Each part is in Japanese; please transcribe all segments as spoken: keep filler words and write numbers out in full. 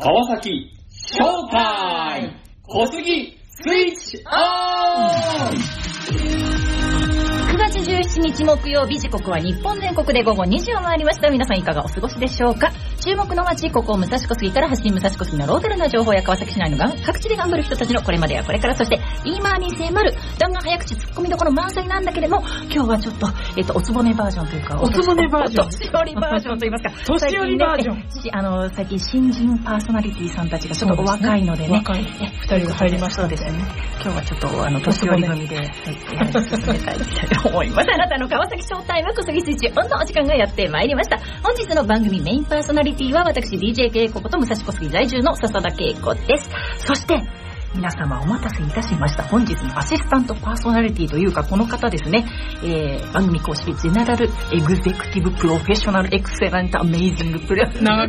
川崎ショータイム小杉スイッチオン。 くがつじゅうしちにち木曜日、時刻は日本全国で午後にじを回りました。皆さんいかがお過ごしでしょうか。注目の街、ここ武蔵小杉から発信、武蔵小杉のローカルな情報や川崎市内の各地で頑張る人たちのこれまでやこれから、そして今に迫る弾丸早口ツッコミどころ満載なんだけれども、今日はちょっと、えっと、おつぼねバージョンというか、 おつぼねバージョン、 年寄りバージョンといいますか、 年寄りバージョン、 ね、あの最近新人パーソナリティさんたちがちょっとお若いのでね、 若いふたりが入りましたので、 そうですね、今日はちょっとあの年寄り組で、はい、進めたいと思います。あなたの川崎ショータイム小杉スイッチオンのお時間がやってまいりました。本日の番組メインパーソナリティは私 ディージェー 恵子こと武蔵小杉在住の笹田恵子です。そして皆様お待たせいたしました。本日のアシスタントパーソナリティというかこの方ですね、えー、番組公式ジェネラルエグゼクティブプロフェッショナルエクセレントアメイジングプレ長い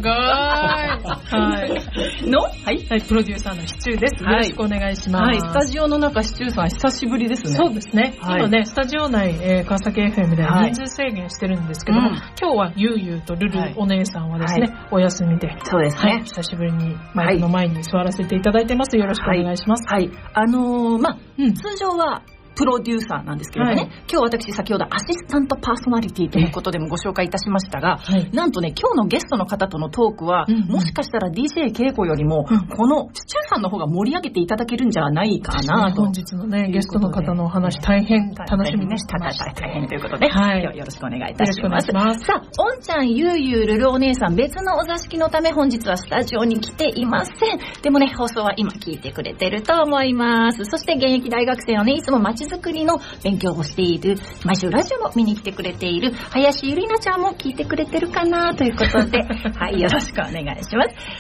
はいの、はい、 はい、プロデューサーのシチューです、はい、よろしくお願いします、 はい、スタジオの中シチューさん久しぶりですね。 そうですね、はい、今ねスタジオ内、えー、川崎 エフエム では人数制限してるんですけども、はい、今日はゆうゆうとルルお姉さんはですね、はい、お休みで、 そうですね、 はい、久しぶりにマイクの前に座らせていただいてます。よろしくお願いします。 はい、はい、あのー、まあ、うん、通常はプロデューサーなんですけれどもね、はい、今日私先ほどアシスタントパーソナリティということでもご紹介いたしましたが、はい、なんとね今日のゲストの方とのトークは、うんうん、もしかしたら ディージェー 恵子よりも、うん、このシチューさんの方が盛り上げていただけるんじゃないかなと、 本日のねゲストの方のお話大変楽しみにしてました。 大変ということで、はい、今日よろしくお願いいたします。 ますさあ、おんちゃん、ゆうゆう、ルルお姉さん、別のお座敷のため本日はスタジオに来ていません。でもね放送は今聞いてくれてると思います。そして現役大学生のねいつも街づくりの勉強をしている、毎週ラジオも見に来てくれている林ゆりなちゃんも聞いてくれてるかなということではいよろしくお願いします。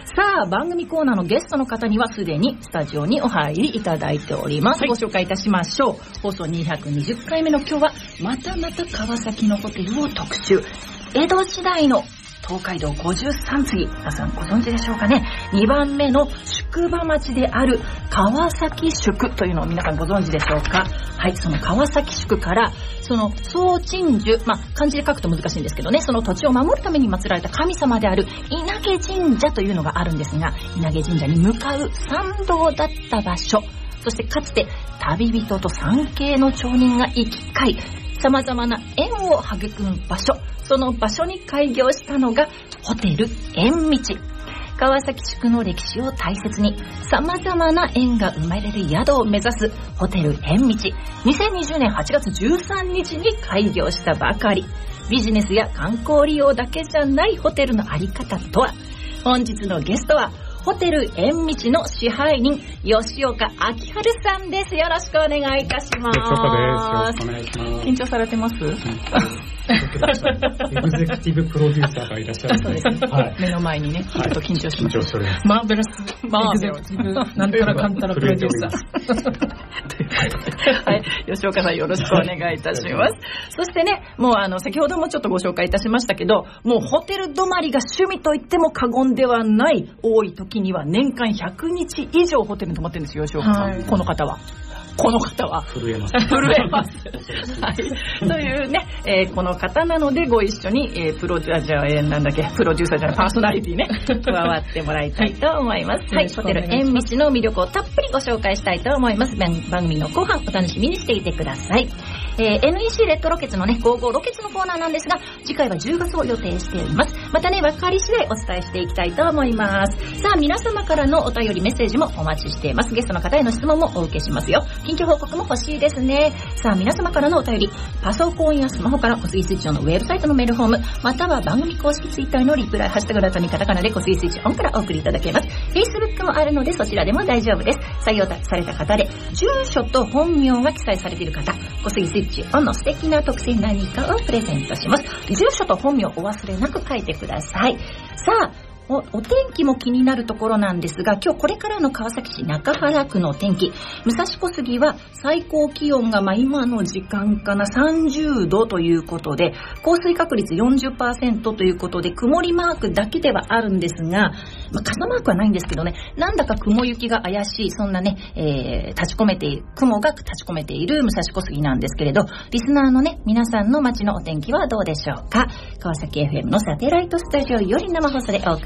さあ、番組コーナーのゲストの方にはすでにスタジオにお入りいただいております、はい、ご紹介いたしましょう。放送にひゃくにじゅっかいめの今日はまたまた川崎のホテルを特集。江戸時代の東海道ごじゅうさん次、皆さんご存知でしょうかね。にばんめの宿場町である川崎宿というのを皆さんご存知でしょうか。はい、その川崎宿からその総鎮守、まあ漢字で書くと難しいんですけどね、その土地を守るために祀られた神様である稲毛神社というのがあるんですが、稲毛神社に向かう参道だった場所、そしてかつて旅人と参詣の町人が行き交い様々な縁を育む場所、その場所に開業したのがホテル縁道。川崎宿の歴史を大切に様々な縁が生まれる宿を目指すホテル縁道、にせんにじゅうねんはちがつじゅうさんにちに開業したばかり。ビジネスや観光利用だけじゃないホテルのあり方とは。本日のゲストはホテル縁道の支配人吉岡明治さんです。よろしくお願いいたします。 吉岡です。よろしくお願いします。 緊張されてます？ エグゼクティブプロデューサーがいらっしゃるので、そうですね、はい、目の前にね、ちょっと緊張します。緊張しております。 マーベラス、マーベラス、なんたらかんたらプロデューサー。 はい、吉岡さんよろしくお願いいたします。そしてね、もうあの先ほどもちょっとご紹介いたしましたけど、もうホテル泊まりが趣味と言っても過言ではない、多い時には年間ひゃくにち以上ホテルに泊まってるんですよ、吉岡さん、はい、この方は。この方は震えます震えますはい、というね、えー、この方なのでご一緒に、えー、プロデューサー、えー、なんだっけプロデューサーじゃないパーソナリティね加わってもらいたいと思います、はい、ホテル縁道の魅力をたっぷりご紹介したいと思います。番組の後半お楽しみにしていてください。えー、エヌイーシー レッドロケツのねごじゅうごロケツのコーナーなんですが、次回はじゅうがつを予定しております。またね分かり次第お伝えしていきたいと思います。さあ、皆様からのお便りメッセージもお待ちしています。ゲストの方への質問もお受けしますよ。近況報告も欲しいですね。さあ、皆様からのお便り、パソコンやスマホから小杉スイッチオンのウェブサイトのメールフォーム、または番組公式ツイッターのリプライ、ハッシュタグだとにカタカナで小杉スイッチオンからお送りいただけます。Facebook もあるのでそちらでも大丈夫です。採用された方で住所と本名が記載されている方、小杉スイッチオンの素敵な特製何かをプレゼントします。住所と本名お忘れなく書いてください。さあ、お, お天気も気になるところなんですが、今日これからの川崎市中原区の天気、武蔵小杉は最高気温がまあ今の時間かなさんじゅうどということで、降水確率 よんじゅっパーセント ということで曇りマークだけではあるんですが、まあ、傘マークはないんですけどね、なんだか雲行きが怪しい、そんなね、えー、立ち込めている雲が立ち込めている武蔵小杉なんですけれど、リスナーのね皆さんの街のお天気はどうでしょうか。川崎 エフエム のサテライトスタジオより生放送でお送り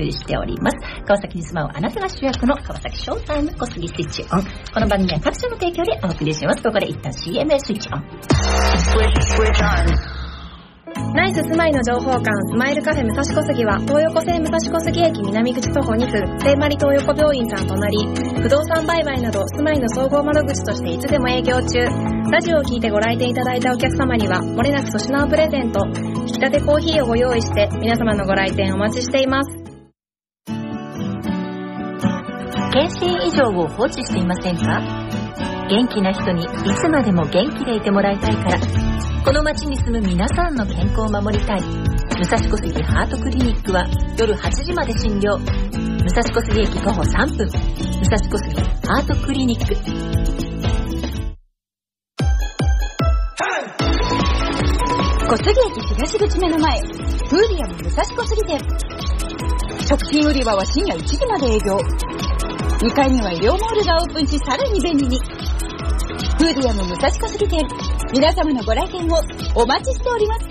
集しております。川崎に住まうあなたが主役の川崎ショータイム小杉スイッチオン。この番組は各社の提供でお送りします。ここで一旦 シーエム へスイッチオン。 ナイス住まいの情報館スマイルカフェ武蔵小杉は東横線武蔵小杉駅南口徒歩に分聖マリ東横病院さん隣。不動産売買など住まいの総合窓口としていつでも営業中。ラジオを聞いてご来店いただいたお客様にはもれなく粗品をプレゼント。引き立てコーヒーをご用意して皆様のご来店お待ちしています。 検診異常を放置していませんか？元気な人にいつまでも元気でいてもらいたいから、この街に住む皆さんの健康を守りたい。武蔵小杉ハートクリニックは夜はちじまで診療。武蔵小杉駅徒歩さんぷん、武蔵小杉ハートクリニック。 小杉駅東口目の前、フーディアム武蔵小杉店。食品売り場は深夜いちじまで営業。にかいには医療モールがオープンし、さらに便利に。フーディアム武蔵小杉店、皆様のご来店をお待ちしております。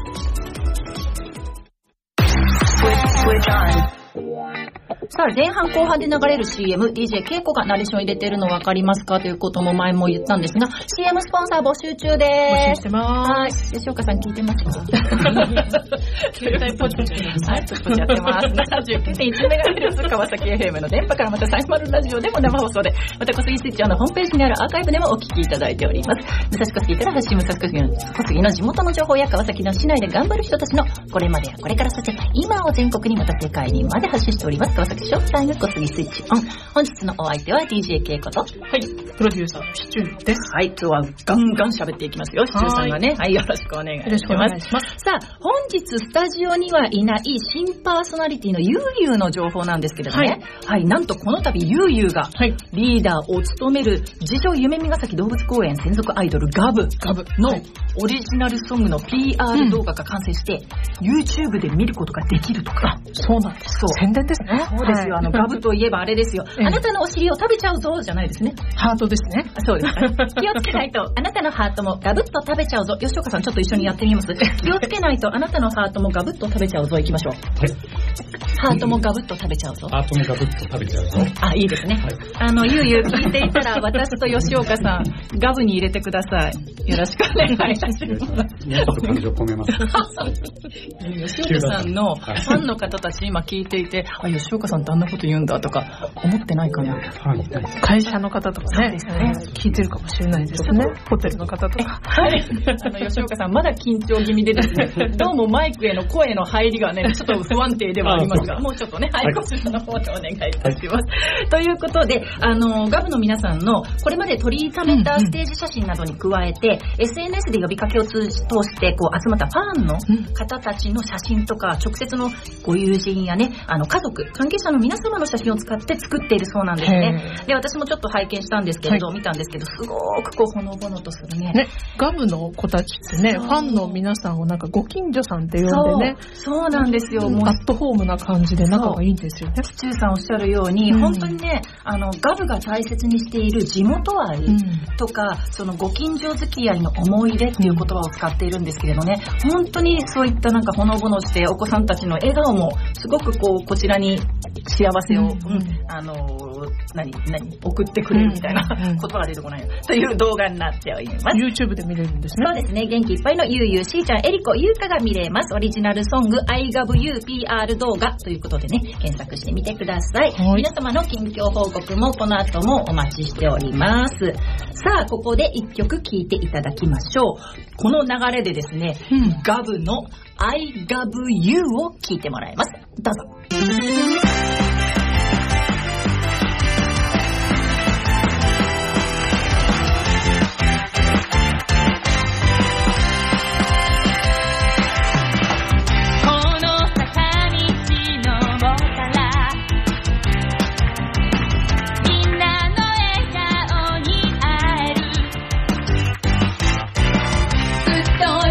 さあ、前半後半で流れる シーエム、ディージェー ケイコがナレーション入れてるの分かりますかということも前も言ったんですが、 シーエム スポンサー募集中で募集す。 してまーす。はい、吉岡さん聞いてますか？ 携帯ポチポチしてます。 はい、ポチポチやってます。ななじゅうきゅうてんいちメガヘルツ川崎 エフエム の電波からまたサイマルラジオでも生放送で、また小杉スイッチオンのホームページにあるアーカイブでもお聞きいただいております。武蔵小杉から発信、武蔵小杉の小杉の地元の情報や川崎の市内で頑張る人たちのこれまでやこれから、そして今を全国にまた世界にまで発信しております川崎ショータイム小杉スイッチオン。本日のお相手は ディージェー ケイコと、はい、 プロデューサーのシチューです。 はい、今日はガンガン喋っていきますよ、シチューさんがね。はい、よろしくお願いします。よろしくお願いします。さあ、本日スタジオにはいない新パーソナリティのゆうゆうの情報なんですけれどもね、はい、はい、なんとこの度ゆうゆうがリーダーを務める自称夢見ヶ崎動物公園専属アイドルガブガブのオリジナルソングの ピーアール 動画が完成して、うん、YouTube で見ることができるとか。 そうなんです。そう、宣伝ですね。 そうですよ、はい、あのガブといえばあれですよ、あなたのお尻を食べちゃうぞじゃないですね。 ハートですね。 そうです。気をつけないとあなたのハートもガブッと食べちゃうぞ。吉岡さんちょっと一緒にやってみます。気をつけないとあなたのハートもガブッと食べちゃうぞ。いきましょう。はい、ハートもガブッと食べちゃうぞ。 ハートもガブッと食べちゃうぞ。 あ、いいですね。はい、あのゆうゆう聞いていたら私と吉岡さんガブに入れてください。よろしくお願いいたします。 もうちょっと感情込めます。 吉岡さんのファンの方たち今聞いていて、あ、吉岡さんってあんなこと言うんだとか思ってないかな。 会社の方とかね、ね、聞いてるかもしれないですね。ホテルの方とか。 はい。あの吉岡さんまだ緊張気味でですね、どうもマイクへの声の入りがねちょっと不安定ではありますが、もうちょっとね、はい、こちらの方でお願いいたします。はい、ということで、あのガブの皆さんのこれまで取りためたステージ写真などに加えて、うんうん、エスエヌエス で呼びかけを通じ通してこう集まったファンの方たちの写真とか、直接のご友人やね、あの家族関係者の皆様の写真を使って作っているそうなんですね。で、私もちょっと拝見したんですけれど、はい、見たんですけど、すごくこうほのぼのとするね。 ね、ガブの子たちってね、ファンの皆さんをなんかご近所さんって呼んでね。 そう、そうなんですよ。もうアットホームな感じで仲がいいんですよね。 シチューさんおっしゃるように、うん、本当にね、あのガブが大切にしている地元愛とか、うん、そのご近所付き合いの思い出っていう言葉を使っているんですけれどね、本当にそういったなんかほのぼのしてお子さんたちの笑顔もすごくこうこちらに幸せを、うんうん、あの何何送ってくれるみたいな、うんうん、言葉が出てこないという動画になっております。 YouTube で見れるんですね。 そうですね。元気いっぱいのゆうゆう、しーちゃん、えりこ、ゆうかが見れます。オリジナルソング I love you ピーアール 動画ということでね、検索してみてください。はい、皆様の近況報告もこの後もお待ちしております。さあ、ここで一曲聴いていただきましょう。この流れでですね、うん、ガブの I love you を聴いてもらいます。どうぞ。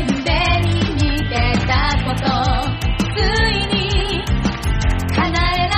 叶えら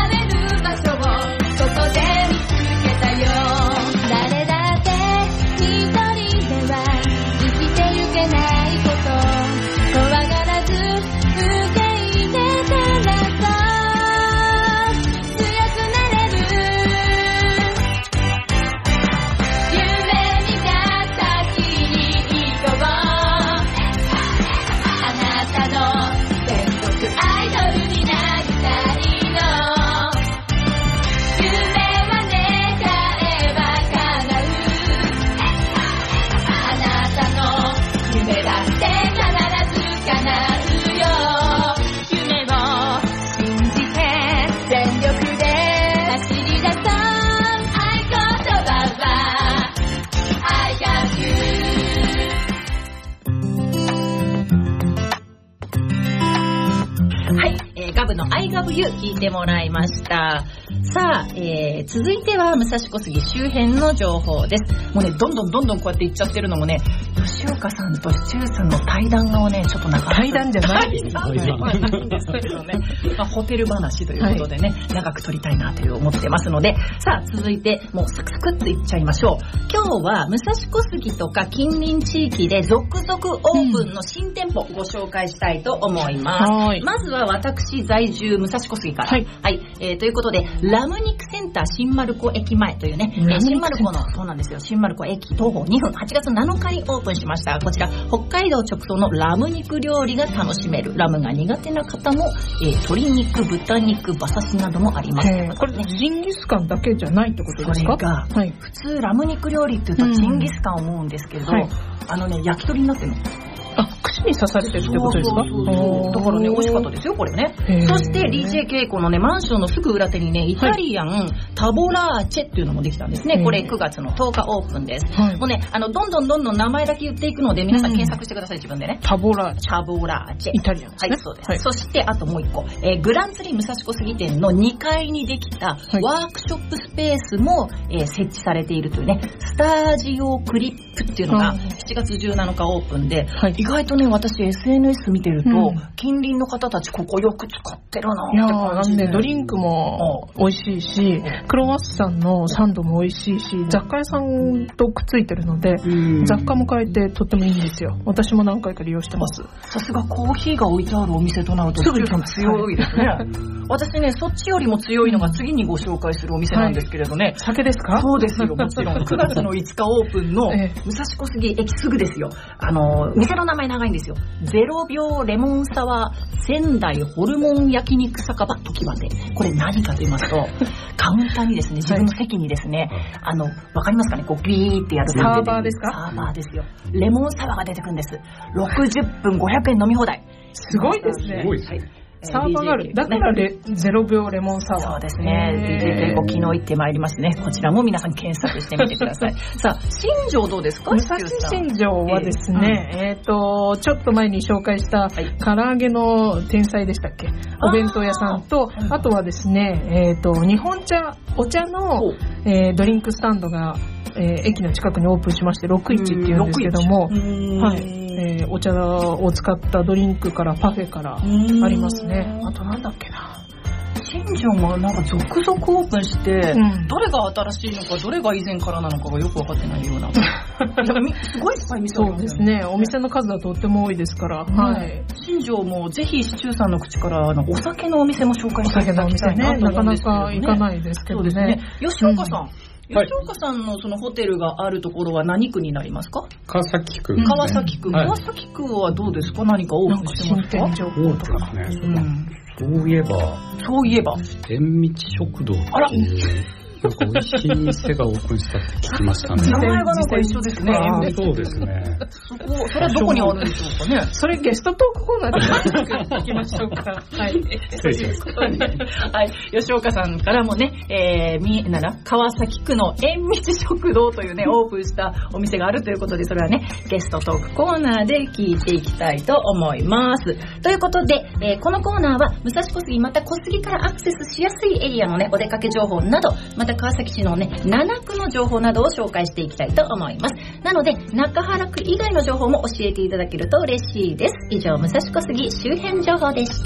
はい、えー、ガブの I ガブユ聞いてもらいました。さあ、えー、続いては武蔵小杉周辺の情報です。もうね、どんどんどんどんこうやって言っちゃってるのもね、吉岡さんとシチューさんの対談をね、ちょっとなんか対談じゃないです。 はいはいですけどね、まあ、ホテル話ということでね、はい、長く撮りたいなという思ってますので、さあ続いてもうサクサクっといっちゃいましょう。今日は武蔵小杉とか近隣地域で続々オープンの新店舗ご紹介したいと思います。うん、まずは私在住武蔵小杉から、はい、はい、えー、ということでラム肉センター新丸子駅前というね、えー、新丸子のそうなんですよ、新丸子駅徒歩にふん、はちがつなのかにオープンしました。こちら北海道直送のラム肉料理が楽しめる、ラムが苦手な方も、えー、鶏肉、豚肉、馬刺しなどもあります。 これね、ジンギスカンだけじゃないってことですか？ それが、はい、普通ラム肉料理っていうとジンギスカンを思うんですけど、はい、あのね、焼き鳥になってるの。 あ、串に刺されてるってことですか？ そうそうそう、だからね、美味しかったですよ、これね。そして ディージェー 稽古のね、マンションのすぐ裏手にね、イタリアン、はい、タボラーチェっていうのもできたんですね。これくがつのとおかオープンです。はい、もうね、あの、どんどんどんどん名前だけ言っていくので、皆さん検索してください、自分でね。 タボラーチェ。 タボラーチェ。 イタリアンですね。 はい、そうです。はい、そして、あともう一個、えー、グランツリー武蔵小杉店のにかいにできたワークショップスペースも、えー、設置されているというね、スタジオクリップっていうのがしちがつじゅうなのかオープンで、はい、意外とね、私エスエヌエス 見てると、うん、近隣の方たちここよく使ってるなって感じで。 いやー、ね、ドリンクも美味しいし、クロワッサンのサンドも美味しいし、雑貨屋さんとくっついてるので、雑貨も買えてとってもいいんですよ。私も何回か利用してます。 さすがコーヒーが置いてあるお店となるとすぐに強いですね。はい、私ね、そっちよりも強いのが次にご紹介するお店なんですけれどね。はい、 酒ですか？ そうですよ、もちろん。くがつのいつかオープンの武蔵小杉駅すぐですよ。あの、店の名前長いんですよ。ゼロびょうレモンサワー仙台ホルモン焼肉酒場時まで。これ何かと言いますと、カウンターにですね、自分の席にですね、あの、わかりますかね、こうビーってやるサーバーですか？ サーバーですよ。レモンサワーが出てくるんです。ろくじゅっぷんごひゃくえん飲み放題。 すごいですね。 すごいですね。はい、 サーバーがある。だからゼロびょうレモンサワー。 そうですね。ディージェー 稽古昨日行ってまいりましてね。こちらも皆さん検索してみてください。さあ、新庄どうですか？ 武蔵新庄はですね、えっ、ー、うん、と、ちょっと前に紹介した唐揚げの天才でしたっけ？お弁当屋さんと、あ, あとはですね、えっ、ー、と、日本茶、お茶の、えー、ドリンクスタンドが、えー、駅の近くにオープンしまして、ろくいちっていうんですけども、はい。えー、お茶を使ったドリンクからパフェからありますね。あとなんだっけな。 新庄もなんか続々オープンして、うん、どれが新しいのかどれが以前からなのかがよく分かってないような。すごいいっぱい店あるんですね。そうですね。お店の数はとっても多いですから。うん、はい。 新庄もぜひシチューさんの口からあのお酒のお店も紹介していただきたいなと思うんですけどね。 なかなか行かないですけどね。そうですね。 吉岡さん。うん、吉岡さんのそのホテルがあるところは何区になりますか？ 川崎区、ね。 川崎区。はい、川崎区はどうですか？何かオープンしてますか？ 新店情報とか。 そうですね。うん、そういえば。 そういえば。 縁道食堂っていう。なんか美味しい店がオープンしたって聞きましたね。 名前がなんか一緒ですね。 そうですね。 そこ、それはどこにあるんでしょうかね。 それゲストトークコーナーで聞きましょうか。はい。 失礼します。 はい。吉岡さんからもね、えー、み、なら、川崎区の縁道食堂というね、オープンしたお店があるということで、それはね、ゲストトークコーナーで聞いていきたいと思います。ということで、えー、このコーナーは、武蔵小杉また小杉からアクセスしやすいエリアのね、お出かけ情報など、また川崎市のね、ななくの情報などを紹介していきたいと思います。なので、中原区以外の情報も教えていただけると嬉しいです。以上、武蔵小杉周辺情報でした。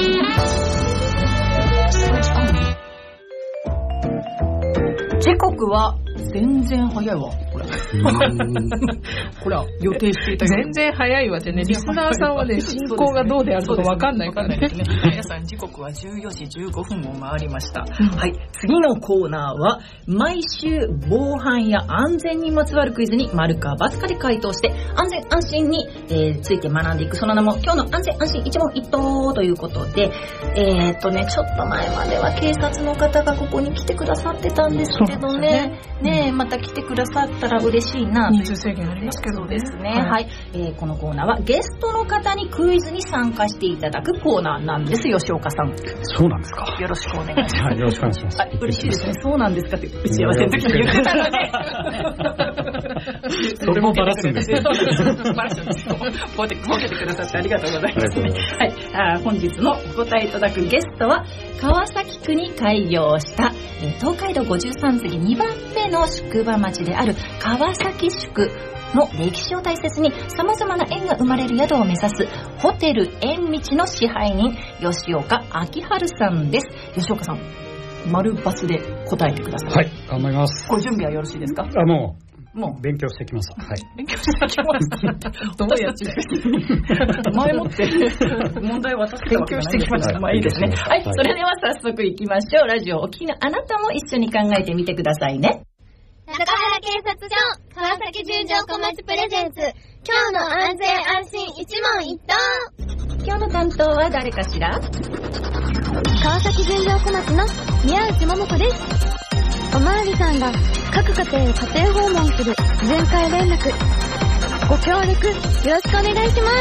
時刻は全然早いわ、これ。これは予定していた全然早いわってね、リスナーさんはね、進行がどうであるかわかんないからね。 皆さん時刻はじゅうよじじゅうごふんを回りました。はい、次のコーナーは、毎週防犯や安全にまつわるクイズに丸か×かで回答して、安全安心に、えー、ついて学んでいく、その名も今日の安全安心一問一答ということで、えーっとね、ちょっと前までは警察の方がここに来てくださってたんですけどね、 ね、また来てくださったら嬉しいな。 人数制限ありますけど。 そうですね。はい、はい、えー。このコーナーはゲストの方にクイズに参加していただくコーナーなんです。吉岡さん。 そうなんですか。 よろしくお願いします。 はい、よろしくお願いします。 あ、嬉しいですね。そうなんですかって打ち合わせの時に言ってたので。 それもバラすんですよ。 バラすんですよ。ボケてくださってありがとうございますね。はい。あ、本日のお答えいただくゲストは川崎区に開業した、えー、東海道ごじゅうさん次にばんめの宿場町である川崎宿の歴史を大切に様々な縁が生まれる宿を目指すホテル縁道の支配人吉岡明春さんです。吉岡さん、丸バツで答えてください。 はい、頑張ります。 ご準備はよろしいですか？ あ、もうもう勉強してきます。はい。 勉強してきます。どうやって前もって問題を渡して勉強してきました。まあいいですね。はい、それでは早速行きましょう。ラジオお聞きのあなたも一緒に考えてみてくださいね。 中原警察署川崎十条小町プレゼンツ、今日の安全安心一問一答。 今日の担当は誰かしら？ 川崎十条小町の宮内桃子です。おまわりさんが各家庭を家庭訪問する全会連絡、ご協力よろしくお願いします。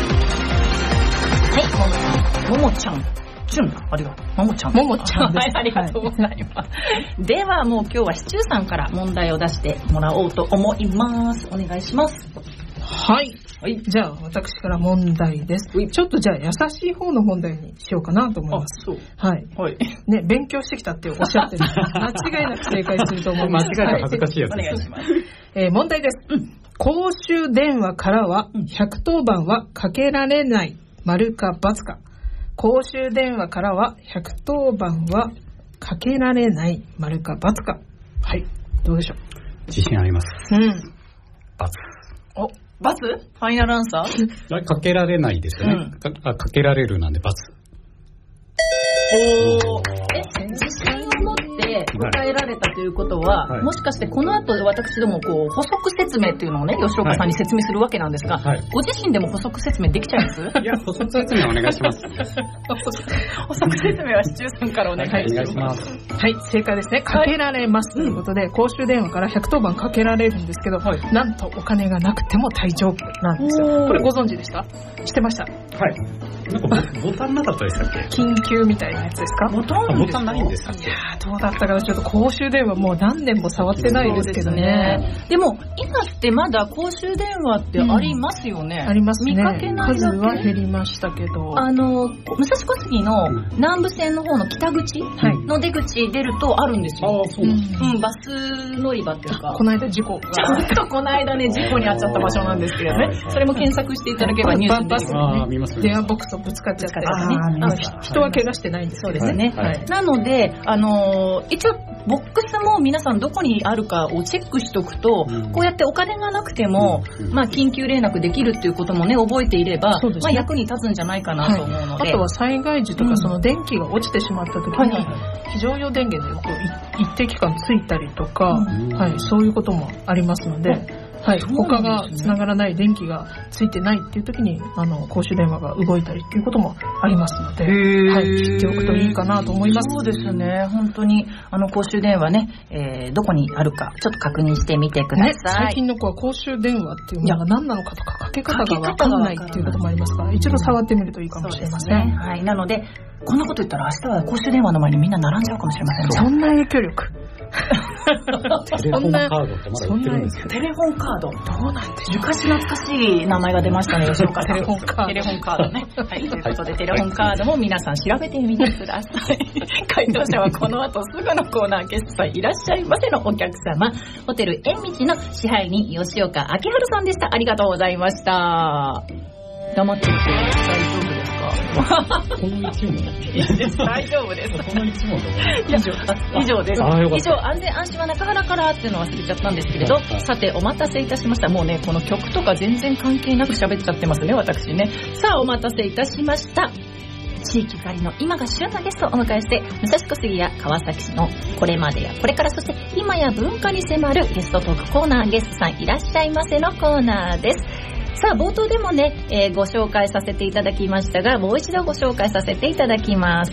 はい、ももちゃん、ちゅん、ありがとう。ももちゃん。 ももちゃんです。 はい、ありがとうございます。はい、ではもう今日はシチューさんから問題を出してもらおうと思います。お願いします。 はい。はい、じゃあ私から問題です。ちょっとじゃあ優しい方の問題にしようかなと思います。 あ、そう。 はい。はい。ね、勉強してきたっておっしゃってる。間違いなく正解すると思います。 間違いなく恥ずかしいやつ。 お願いします。 えー、問題です。うん、公衆電話からはひゃくとおばんはかけられない丸か×か。公衆電話からはひゃくとおばんはかけられない丸か×か。はい。どうでしょう。 自信あります。 うん。 ×。 お。バツ？ファイナルアンサー？ かけられないですよね。うん、か, かけられるなんでバツ。 おー。え、自信を持って答えられたということは、はい、もしかしてこの後私どもこう補足説明っていうのをね、吉岡さんに説明するわけなんですが、はい、ご自身でも補足説明できちゃいます？いや、補足説明お願いします。 補足説明はシチューさんからお願いします。 はい、正解ですね。かけられますということで、はい、公衆電話からひゃくとおばんかけられるんですけど、はい、なんとお金がなくても大丈夫なんですよ。これご存知でした？知ってました？ はい。なんかボタンなかったでしたっけ？ 緊急みたいなやつですか？ ボタンボタンないんですか？ いやー、どうだったかな。ちょっと公衆電話もう何年も触ってないですけどね。 でも今ってまだ公衆電話ってありますよね。 うん、ありますね。 見かけないだけ。 数は減りましたけど。 あの武蔵小杉の南部線の方の北口の出口出るとあるんですよ。 ああ、そうなんですね。 うん、バス乗り場っていうか。 この間事故が。 ちょっとこの間ね、事故に遭っちゃった場所なんですけどね。それも検索していただければニュースに出てくる。 ああ、見ますね。電話ボックスとぶつかっちゃったやつね。あの人は怪我してないんです。 そうですね。はいはい、なので、あのー、一応ボックスも皆さんどこにあるかをチェックしておくと、うん、こうやってお金がなくても、うん、まあ緊急連絡できるっていうこともね覚えていれば、ね、まあ役に立つんじゃないかなと思うので、はい、 あとは災害時とかその電気が落ちてしまった時に、うん、非常用電源でこう一定期間ついたりとか、うんはい、そういうこともありますので。うんはい、他が繋がらない電気がついてないっていう時にあの公衆電話が動いたりっていうこともありますので、はい、知っておくといいかなと思います。 そうですね。本当にあの公衆電話ね、えー、どこにあるかちょっと確認してみてください。ね、 最近の子は公衆電話っていうのが何なのかとかかけ方が分からないっていうこともありますから、一度触ってみるといいかもしれません。 そうですね。はい、なのでこんなこと言ったら明日は公衆電話の前にみんな並んじゃうかもしれませんね。 そんな影響力。 テレホンカードってまだ売ってるんですけど。 テレホンカードどうなんでしょう。 昔懐かしい名前が出ましたね、吉岡さん。 テレホンカード。 テレホンカードね。はい、ということで、テレホンカードも皆さん調べてみてください。回答者はこの後すぐのコーナー、ゲストさんいらっしゃいませのお客様、ホテル縁道の支配人吉岡明春さんでした。ありがとうございました。黙ってるけど大丈夫ですか？ この一問いいです、大丈夫です。 この一問で以上、以上です。以上、安全安心は中原からっていうのを忘れちゃったんですけれど、さてお待たせいたしました。もうね、この曲とか全然関係なく喋っちゃってますね、私ね。さあお待たせいたしました。地域ゆかりの今が旬なゲストをお迎えして、武蔵小杉や川崎市のこれまでやこれから、そして今や文化に迫るゲストトークコーナー、ゲストさんいらっしゃいませのコーナーです。さあ冒頭でもね、えー、ご紹介させていただきましたが、もう一度ご紹介させていただきます。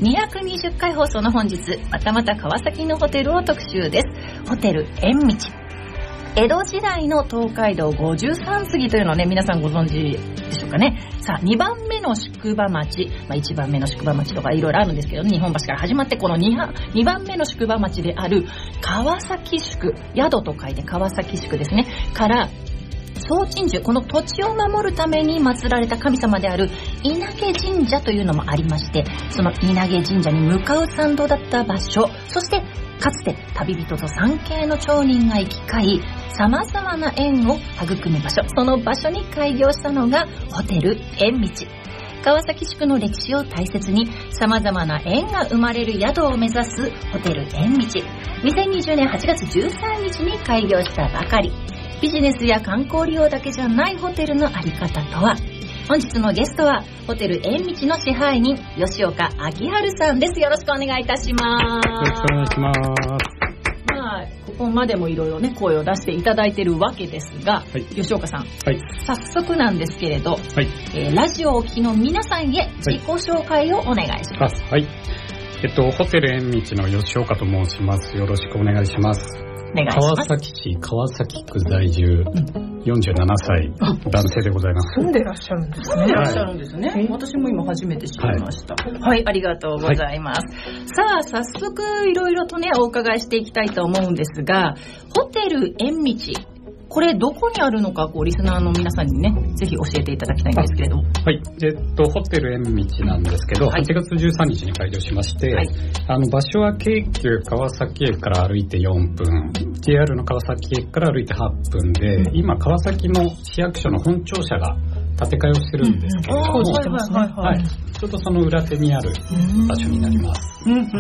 にひゃくにじゅっかい放送の本日、またまた川崎のホテルを特集です。ホテル縁道。江戸時代の東海道ごじゅうさん杉というのをね、皆さんご存知でしょうかね。さあ、にばんめの宿場町、まあ、いちばんめの宿場町とかいろいろあるんですけど、日本橋から始まって、この 2, 2番目の宿場町である川崎宿、宿と書いて川崎宿ですね、から総鎮守、この土地を守るために祀られた神様である稲毛神社というのもありまして、その稲毛神社に向かう参道だった場所、そしてかつて旅人と参詣の町人が行き交い、様々な縁を育む場所、その場所に開業したのがホテル縁道。川崎宿の歴史を大切に、様々な縁が生まれる宿を目指すホテル縁道。にせんにじゅうねんはちがつじゅうさんにちに開業したばかり。ビジネスや観光利用だけじゃないホテルのあり方とは。本日のゲストはホテル縁道の支配人、吉岡明春さんです。よろしくお願いいたします。 よろしくお願いします。 まあ、ここまでもいろいろね、声を出していただいているわけですが、はい、吉岡さん、はい、早速なんですけれど、はいえー、ラジオをお聞きの皆さんへ自己紹介をお願いします。 はい、はいえっと、ホテル縁道の吉岡と申します。よろしくお願いします。川崎市川崎区在住、よんじゅうななさい男性でございます。 住んでらっしゃるんですね。 住んでらっしゃるんですね。はい、私も今初めて知りました。はい、はい、ありがとうございます。はい、さあ、早速いろいろとね、お伺いしていきたいと思うんですが、ホテル縁道、これどこにあるのか、こうリスナーの皆さんにね、ぜひ教えていただきたいんですけれど。 はい、えっとホテル縁道なんですけど、はい、はちがつじゅうさんにちに開業しまして、はい、あの場所は京急川崎駅から歩いてよんぷん、ジェイアール の川崎駅から歩いてはっぷんで、うん、今川崎の市役所の本庁舎が建て替えをしてるんですけれども、うんうんはいはいはいはい、ちょっとその裏手にある場所になります。うんうんうんうん、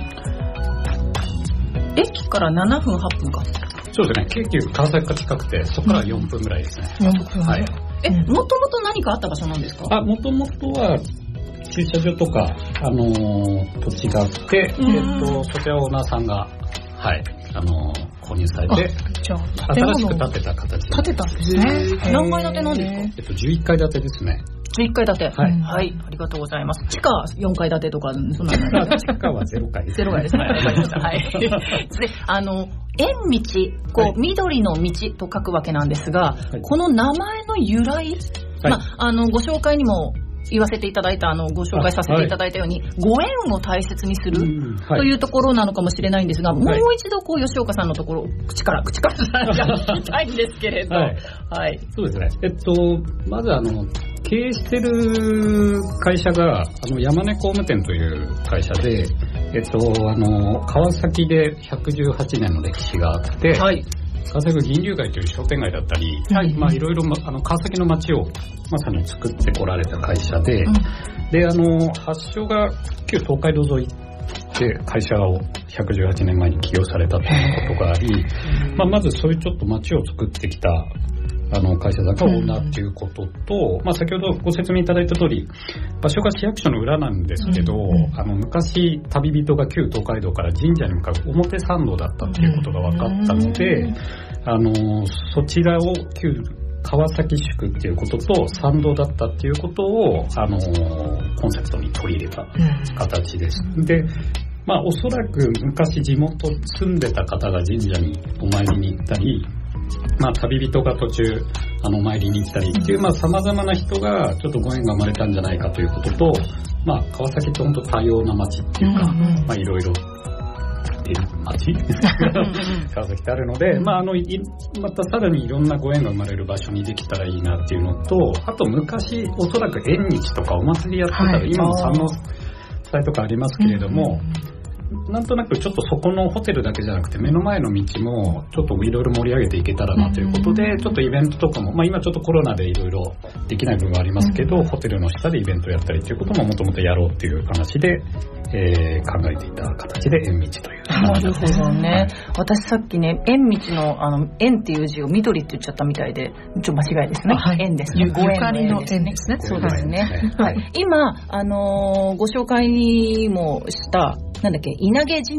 駅からななふんはっぷんか。 そうですね、京急川崎が近くて、そこからよんぷんぐらいですね。 うん、はい、え、もともと何かあった場所なんですか？ あ、もともとは駐車場とか、あのー、土地があって、うん、えっと、そちらをオーナーさんが、はい、あのー、購入されて、新しく建てた形で。 建てたんですね。 何階建てなんですか？ えっと、じゅういっかい建てですね。 じゅういっかい建て、 はい、 はい、ありがとうございます。地下よんかい建てとか、そんなの地下はゼロかいです。 ゼロかいですね。わかりました。はい。で、あの、縁道、こう、はい、緑の道と書くわけなんですが、はい、この名前の由来、はい、まあ、あの、ご紹介にも言わせていただいた、あの、ご紹介させていただいたように、はい、ご縁を大切にする、うんはい、というところなのかもしれないんですが、もう一度、こう、吉岡さんのところ、口から、口から聞きたいんですけれど、はい。はい。 そうですね。えっと、まずあの、経営してる会社が、あの、山根工務店という会社で、えっと、あの、川崎でひゃくじゅうはちねんの歴史があって、はい、川崎銀龍街という商店街だったり、はい、まあいろいろ、あの、川崎の街をまさに作ってこられた会社で、うん、で、あの、発祥が旧東海道沿いで会社をひゃくじゅうはちねんまえに起業されたということがあり、まあまずそういうちょっと街を作ってきたあの会社さんがオーナーっていうことと、うんまあ、先ほどご説明いただいた通り、場所が市役所の裏なんですけど、うんうん、あの昔旅人が旧東海道から神社に向かう表参道だったっていうことが分かったので、うん、あのそちらを旧川崎宿っていうことと参道だったっていうことをあのコンセプトに取り入れた形です。うん、でまあ、おそらく昔地元住んでた方が神社にお参りに行ったり、まあ、旅人が途中あのお参りに行ったりっていう、まあ、様々な人がちょっとご縁が生まれたんじゃないかということと、まあ、川崎って本当多様な街っていうか、うんうんまあ、いろいろっていう街川崎ってあるので、まあ、あのまたさらにいろんなご縁が生まれる場所にできたらいいなっていうのと、あと昔おそらく縁日とかお祭りやってたら、はい、今も三の祭とかありますけれども、うんうん、なんとなくちょっとそこのホテルだけじゃなくて目の前の道もちょっといろいろ盛り上げていけたらなということで、ちょっとイベントとかも、まあ、今ちょっとコロナでいろいろできない部分はありますけど、ホテルの下でイベントをやったりということももともとやろうっていう話で、えー、考えていた形で縁道という。 なるほどね、はい、私さっきね縁道のあの縁っていう字を緑って言っちゃったみたいでちょっと間違いですね、はい、縁ですね、 ご縁の縁ですね、 そうですね、はい、今、あのー、ご紹介にもしたなんだっけ稲毛神社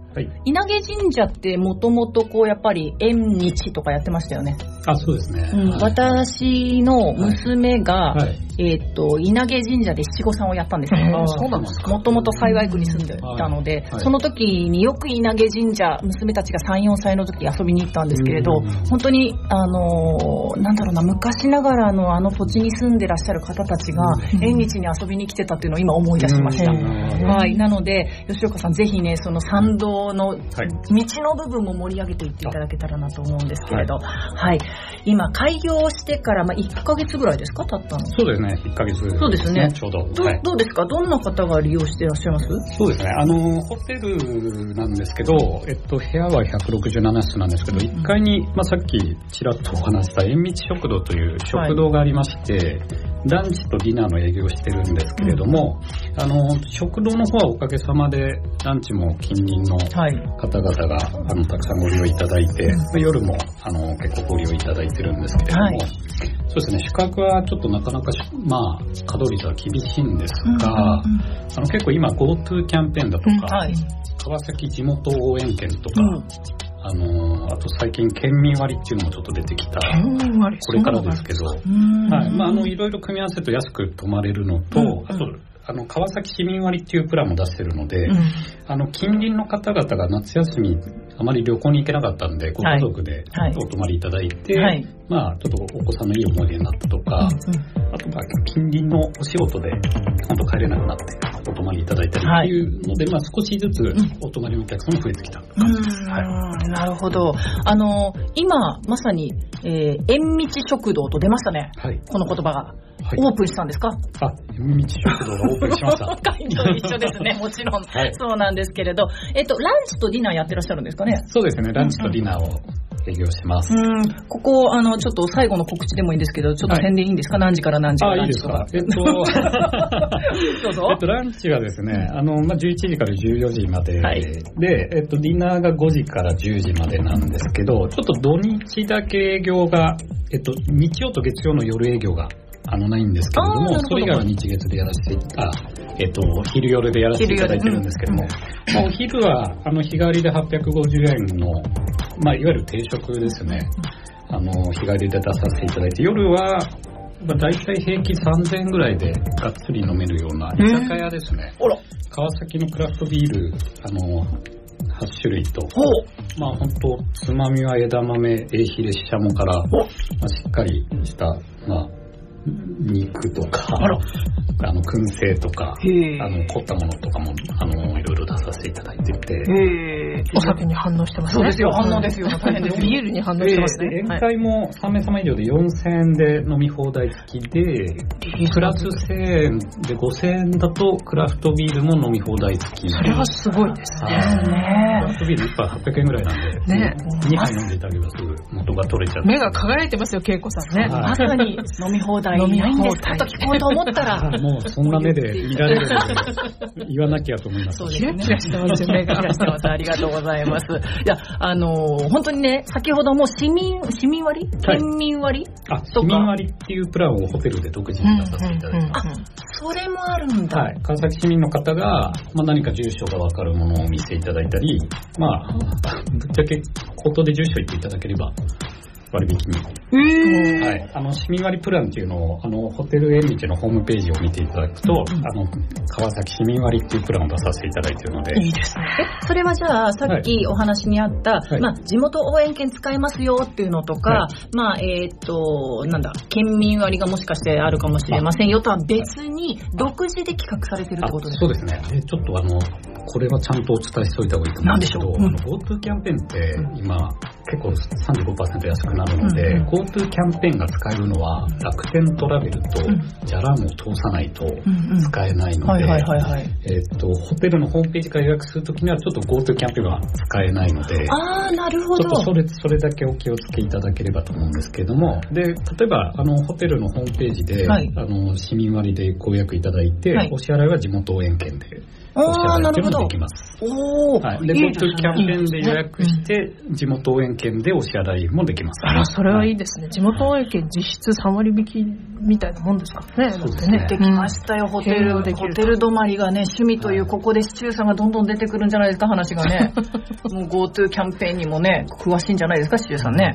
はい、 稲毛神社ってもともとこうやっぱり縁日とかやってましたよね。 あ、そうですね。 うん、はい、私の娘が、はいはい、えっと、稲毛神社で七五三をやったんですね。 あ、そうなんですか。 もともと幸区に住んでいたので、はいはい、その時によく稲毛神社、娘たちがさん、よんさいの時遊びに行ったんですけれど、本当に、あのー、なんだろうな、昔ながらのあの土地に住んでらっしゃる方たちが、縁日に遊びに来てたっていうのを今思い出しました。はい。なので、吉岡さんぜひね、その参道の道の部分も盛り上げていっていただけたらなと思うんですけれど、はい。はい、今、開業してから、まあ、いっかげつぐらいですか、経ったの？ そうですね。いっかげつ、ね、 そうですね。 ちょうど。 ど、はい、どうですか？どんな方が利用していらっしゃいます？ そうですね。あの、ホテルなんですけど、えっと、部屋はひゃくろくじゅうななしつなんですけど、いっかいに、まあ、さっきちらっとお話した縁日食堂という食堂がありまして、はい、ランチとディナーの営業をしてるんですけれども、うん、あの、食堂の方はおかげさまで、ランチも近隣の方々が、はい、あの、たくさんご利用いただいて、うん、夜も、あの、結構ご利用いただいてるんですけれども、はい、そうですね、宿泊はちょっとなかなか、まあ、稼働率は厳しいんですが、うんうんうん、あの結構今 GoTo キャンペーンだとか、うん、はい、川崎地元応援券とか、うん、あのあと最近県民割っていうのもちょっと出てきた、これからですけど、はい、まあ、あのいろいろ組み合わせると安く泊まれるのと、うん、あとあの川崎市民割っていうプランも出してるので、うん、あの近隣の方々が夏休みあまり旅行に行けなかったんで、ご家族でお泊まりいただいて、はいはい、まあちょっとお子さんのいい思い出になったとか、うんうん、あとは近隣のお仕事で今度帰れなくなってお泊まりいただいたりっていうので、はい、まあ少しずつお泊まりのお客さんも増えてきた感じです。はい、 なるほど。あの今まさに、えー、縁日食堂と出ましたね。はい、この言葉が。はい、オープンしたんですか？ あ、縁日食堂がオープンしました。 会場一緒ですね、もちろん、はい。そうなんですけれど、えっと、ランチとディナーやってらっしゃるんですかね？ そうですね、ランチとディナーを営業してます。 うん、ここ、あの、ちょっと最後の告知でもいいんですけど、ちょっと宣伝いいんですか？はい、何時から何時からランチとか。 あ、いいですか。えっと、どうぞ。えっと、ランチはですね、あの、まあ、じゅういちじからじゅうよじまで、はい、で、えっと、ディナーがごじからじゅうじまでなんですけど、ちょっと土日だけ営業が、えっと、日曜と月曜の夜営業が、あのないんですけれども、どそれ以外は日月でやらせていた、えっと、昼夜でやらせていただいてるんですけども、うん、まあ、お昼はあの日替わりではっぴゃくごじゅうえんの、まあ、いわゆる定食ですね、あの日帰りで出させていただいて、夜は、まあ、大体平均さんぜんえんぐらいでがっつり飲めるような居酒屋ですね。 あら、 川崎のクラフトビール、あのはちしゅるいと、まあ本当つまみは枝豆、エイヒレ、シシャモから、まあ、しっかりした、まあ肉とか、あら、あの燻製とか、あの凝ったものとかもあのいろいろ出させていただいてて、 へお酒に反応してますね。 そうですよ、反応ですよ。大変です。 ビールに反応してますね。 宴会もさんめいさま以上でよんせんえんで飲み放題付きで、プラスせんえんでごせんえんだとクラフトビールも飲み放題付き。 それはすごいですね。 クラフトビールいっぱいはっぴゃくえんぐらいなんで、ね、にはい飲んでいただけばすぐ元が取れちゃって。 目が輝いてますよ、恵子さんね。 まさに飲み放題。飲みないんですかと聞こうと思ったらもうそんな目で見られるので言わなきゃと思います。 そうですね。キラキラしてますよね。キラキラしてます。ありがとうございます。いや、あのー、本当にね、先ほども市民市民割、県民割、 はい、あ、市民割っていうプランをホテルで独自に出させていただいて、 あ、それもあるんだ。 はい、川崎市民の方が、まあ、何か住所がわかるものをお見せいただいたり、まあぶっちゃけ口頭で住所言っていただければ割引に、えーはい、あの市民割プランっていうのをあのホテル縁日のホームページを見ていただくと、うん、あの川崎市民割っていうプランを出させていただいているので。 いいですね。え、それはじゃあさっきお話にあった、はい、まあ、地元応援券使えますよっていうのとか、はい、まあえっとなんだ県民割がもしかしてあるかもしれませんよとは別に独自で企画されてるってことですか？ そうですね。えちょっとあのこれはちゃんとお伝えしておいた方がいいと思うんですけど、 なんでしょう、うん、GoTo キャンペーンって今、うん、結構 さんじゅうごパーセント 安くなるので、うんうん、GoTo キャンペーンが使えるのは楽天トラベルとじゃらんを通さないと使えないので、ホテルのホームページから予約するときにはちょっと GoTo キャンペーンは使えないので、 あー、なるほど。 ちょっとそれ、それだけお気をつけいただければと思うんですけれども、で、例えばあのホテルのホームページで、はい、あの市民割でご予約いただいて、はい、お支払いは地元応援券でお支払いっていうのもできます。 おー、 はい、で、GoTo キャンペーンで予約して、地元応援券でお支払いもできます。 あら、それはいいですね。地元応援券実質さん割引きみたいなもんですからね。 そうですね。 できましたよ、ホテル、ホテル泊まりがね、趣味という、ここでシチューさんがどんどん出てくるんじゃないですか、話がね。もう GoTo キャンペーンにもね、詳しいんじゃないですか、シチューさんね。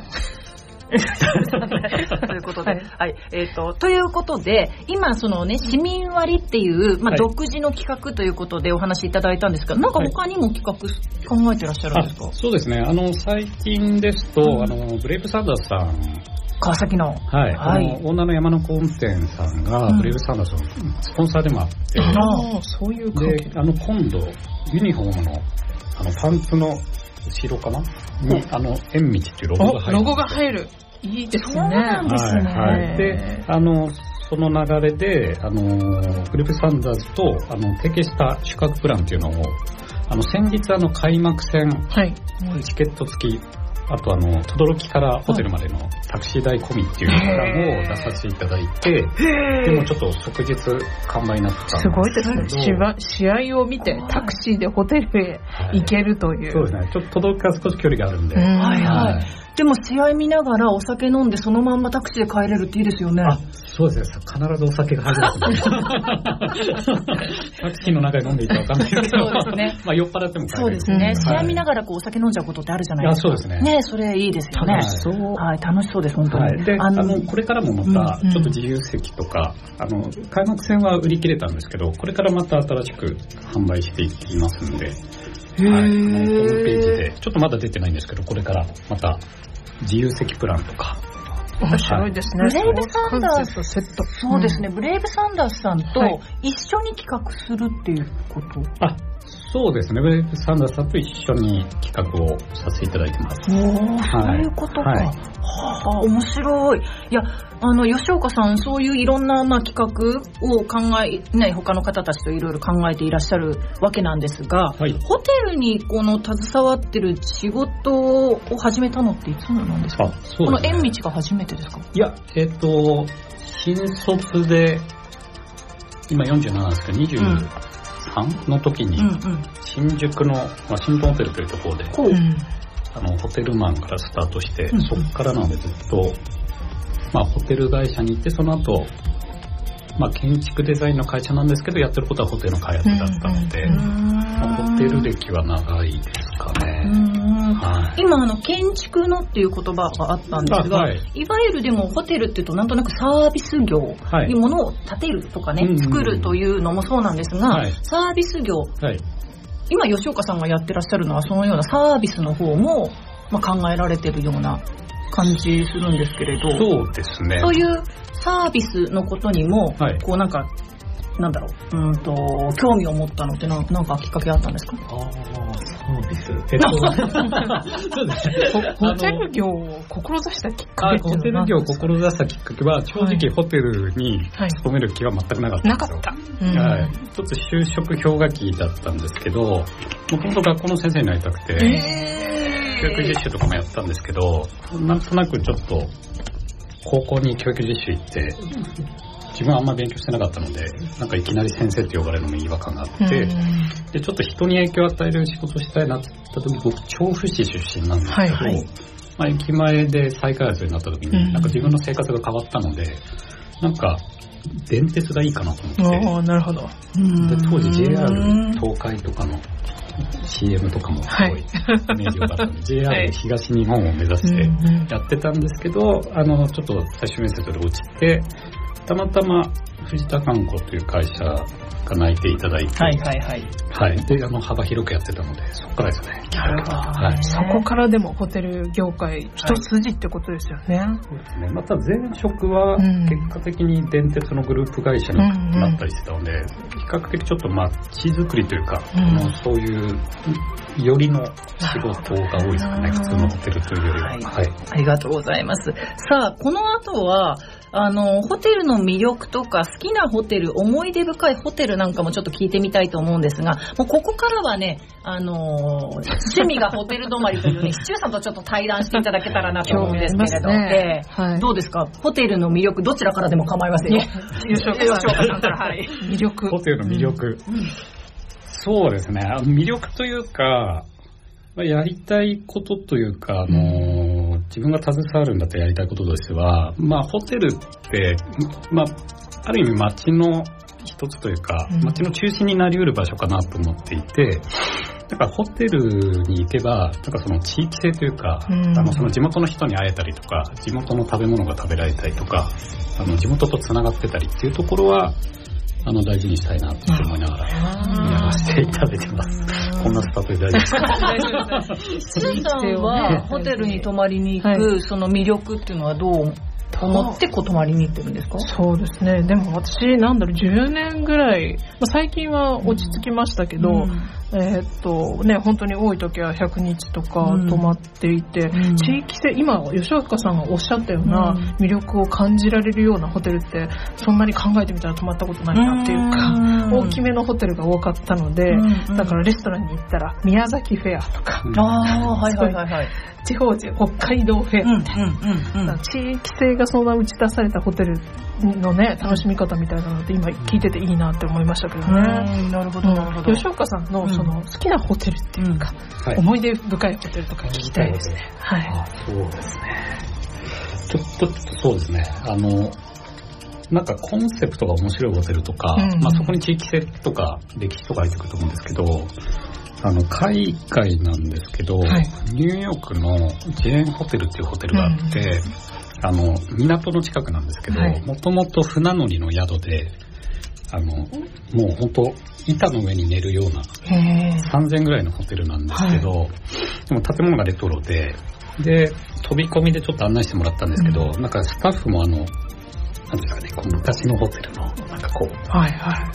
ということで、はい、はい、えーと、ということで、今そのね、市民割っていう、まあ、独自の企画ということでお話しいただいたんですが、なんか他にも企画考えてらっしゃるんですか？ そうですね、あの、最近ですと、うん、あの、ブレイブサンダースさん、 川崎の、 はい、はい、あの、オーナーの山の工務店さんが、ブレイブサンダースのスポンサーでもあって、うん、 ああ、そういう関係で、あの、今度、ユニフォームの、あの、パンツの後ろかなに、あの、縁道っていうロゴが入る。 ロゴが入る。いいですね。そうなんですね。 はいはい、で、あの、その流れで、あの、グループサンダーズと、あの、提携した宿泊プランっていうのを、あの、先日あの、開幕戦、はい、チケット付き、あとあの、轟からホテルまでのタクシー代込みっていうプランを出させていただいて、でもちょっと即日完売になったんです。 すごいですね。試合を見てタクシーでホテルへ行けるという。はい、 そうですね。ちょっと轟から少し距離があるんで。 はいはい。でも試合見ながらお酒飲んでそのまんまタクシーで帰れるっていいですよね。 あ、そうですね。必ずお酒が入るタクシーの中で飲んでいいかわかんないけど、そうですね。まあ酔っ払っても帰れる。 そうですね。試合見ながらこうお酒飲んじゃうことってあるじゃないですか。 あ、そうですね。 ね、それいいですよね。 そう。 はい、楽しそうです本当に。はい、 で、あのこれからもまたちょっと自由席とか、あの開幕戦は売り切れたんですけど、これからまた新しく販売していきますんで、はい、ホームページでちょっとまだ出てないんですけど、これからまた自由席プランとか。 面白いですね。 ブレイブサンダースセット。そうですね。ブレイブサンダースさんと一緒に企画するっていうこと。 あ、そうですね。ブレイブサンダースさんと一緒に企画をさせていただいてます。 おー、そういうことか。はい、はあ、面白い。いや、あの吉岡さん、そういういろんなまあ企画を考えね、他の方たちといろいろ考えていらっしゃるわけなんですが、はい、ホテルにこの携わってる仕事を始めたのっていつなんですか？あ、そうですね。この縁道が初めてですか？ いや、えっと新卒で今よんじゅうななですけどにじゅうさんの時に新宿のワシントンホテルというところで、うん、あのホテルマンからスタートして、うん、そこからなのでずっと、まあ、ホテル会社に行って、その後、まあ、建築デザインの会社なんですけど、やってることはホテルの開発だったので、うん、まあ、ホテル歴は長いですかね。 はい、今あの建築のっていう言葉があったんですが、はい、いわゆるでもホテルっていうとなんとなくサービス業にものを建てるとかね、はい、作るというのもそうなんですが、はい、サービス業、はい、今吉岡さんがやってらっしゃるのはそのようなサービスの方も、まあ、考えられてるような感じするんですけれど、 そうですね。 そういうサービスのことにも、はい、こうなんかなんだろう、うんと興味を持ったのってなんかきっかけあったんですか？ああ、 そうです。えっと、そうですね。 ホテル業を志したきっかけっていうのは、 ホテル業を志したきっかけは正直ホテルに勤める気は全くなかったんですよ。 なかった。うん、 はい。一つ就職氷河期だったんですけど、もともと学校の先生になりたくて、えー、教育実習とかもやったんですけど、なんとなくちょっと高校に教育実習行って。自分はあんまり勉強してなかったので、なんかいきなり先生って呼ばれるのも違和感があって、うん、でちょっと人に影響を与える仕事をしたいなって言った時、僕調布市出身なんですけど、はいはい、まあ、駅前で再開発になった時に、うん、なんか自分の生活が変わったので、なんか電鉄がいいかなと思って、 あ、なるほど。で当時 ジェイアール 東海とかの シーエム とかもすごいイメージがあったので、はい、ジェイアール 東日本を目指してやってたんですけど、あのちょっと最終面接で落ちて、たまたま藤田観光という会社が内定いただいて、 はいはいはい、 はい、であの幅広くやってたので、そこからですね。 なるほど、はい、そこからでもホテル業界一筋ってことですよね。はい、 そうですね。また前職は結果的に電鉄のグループ会社になったりしてたので、うんうん、比較的ちょっと街づくりというか、うん、そういうよりの仕事が多いですかね、普通のホテルというよりは、はいはい、 ありがとうございます。さあ、この後はあのホテルの魅力とか好きなホテル、思い出深いホテルなんかもちょっと聞いてみたいと思うんですが、もうここからはね、あの趣味がホテル泊まりというね、シチューさんとちょっと対談していただけたらなと思うんですけれど、ね、はい、どうですか、ホテルの魅力、どちらからでも構いませんよ。吉岡さんから、はい、 魅力、 ホテルの魅力、うんうん、 そうですね。魅力というか、やりたいことというか、あのー、自分が携わるんだったらやりたいこととしては、まあ、ホテルって、まあ、ある意味街の一つというか、街の中心になり得る場所かなと思っていて、だからホテルに行けば、なんかその地域性というか、うん、あのその地元の人に会えたりとか、地元の食べ物が食べられたりとか、あの地元とつながってたりっていうところは、あの大事にしたいなって思いながらやらせていただいてます。こんなスタートで大丈夫ですか？大丈夫です。 スーさんはホテルに泊まりに行く、はい、その魅力っていうのはどう思ってこう泊まりに行ってるんですか？ そうですね。でも私なんだろうじゅうねんぐらい、まあ、最近は落ち着きましたけど、うん、えー、っとね本当に多い時はひゃくにちとか泊まっていて、うん、地域性、今吉岡さんがおっしゃったような魅力を感じられるようなホテルってそんなに考えてみたら泊まったことないなっていうか、うん、大きめのホテルが多かったので、うん、だからレストランに行ったら宮崎フェアとか、 うん、あはいはいはいはい、 地方地北海道フェアみたいな、うんうんうん、地域性がそのまま打ち出されたホテルのね楽しみ方みたいなのって今聞いてていいなって思いましたけどね。 うん、なるほどなるほど。 吉岡さんのその好きなホテルっていうか、うんはい、思い出深いホテルとか聞きたいですね。はい。 あ、そうですね。ちょっとちょっとそうですね。あのなんかコンセプトが面白いホテルとか、うんうん、まあそこに地域性とか歴史とか入ってくると思うんですけど。あの海外なんですけど、はい、ニューヨークのジェーンホテルっていうホテルがあって、うん、あの港の近くなんですけど、もともと船乗りの宿で、あのもう本当板の上に寝るようなさんぜんえんぐらいのホテルなんですけど、はい、でも建物がレトロで、で飛び込みでちょっと案内してもらったんですけど、うん、なんかスタッフもあのなんですかね、こう昔のホテルのなんかこう、 はいはい、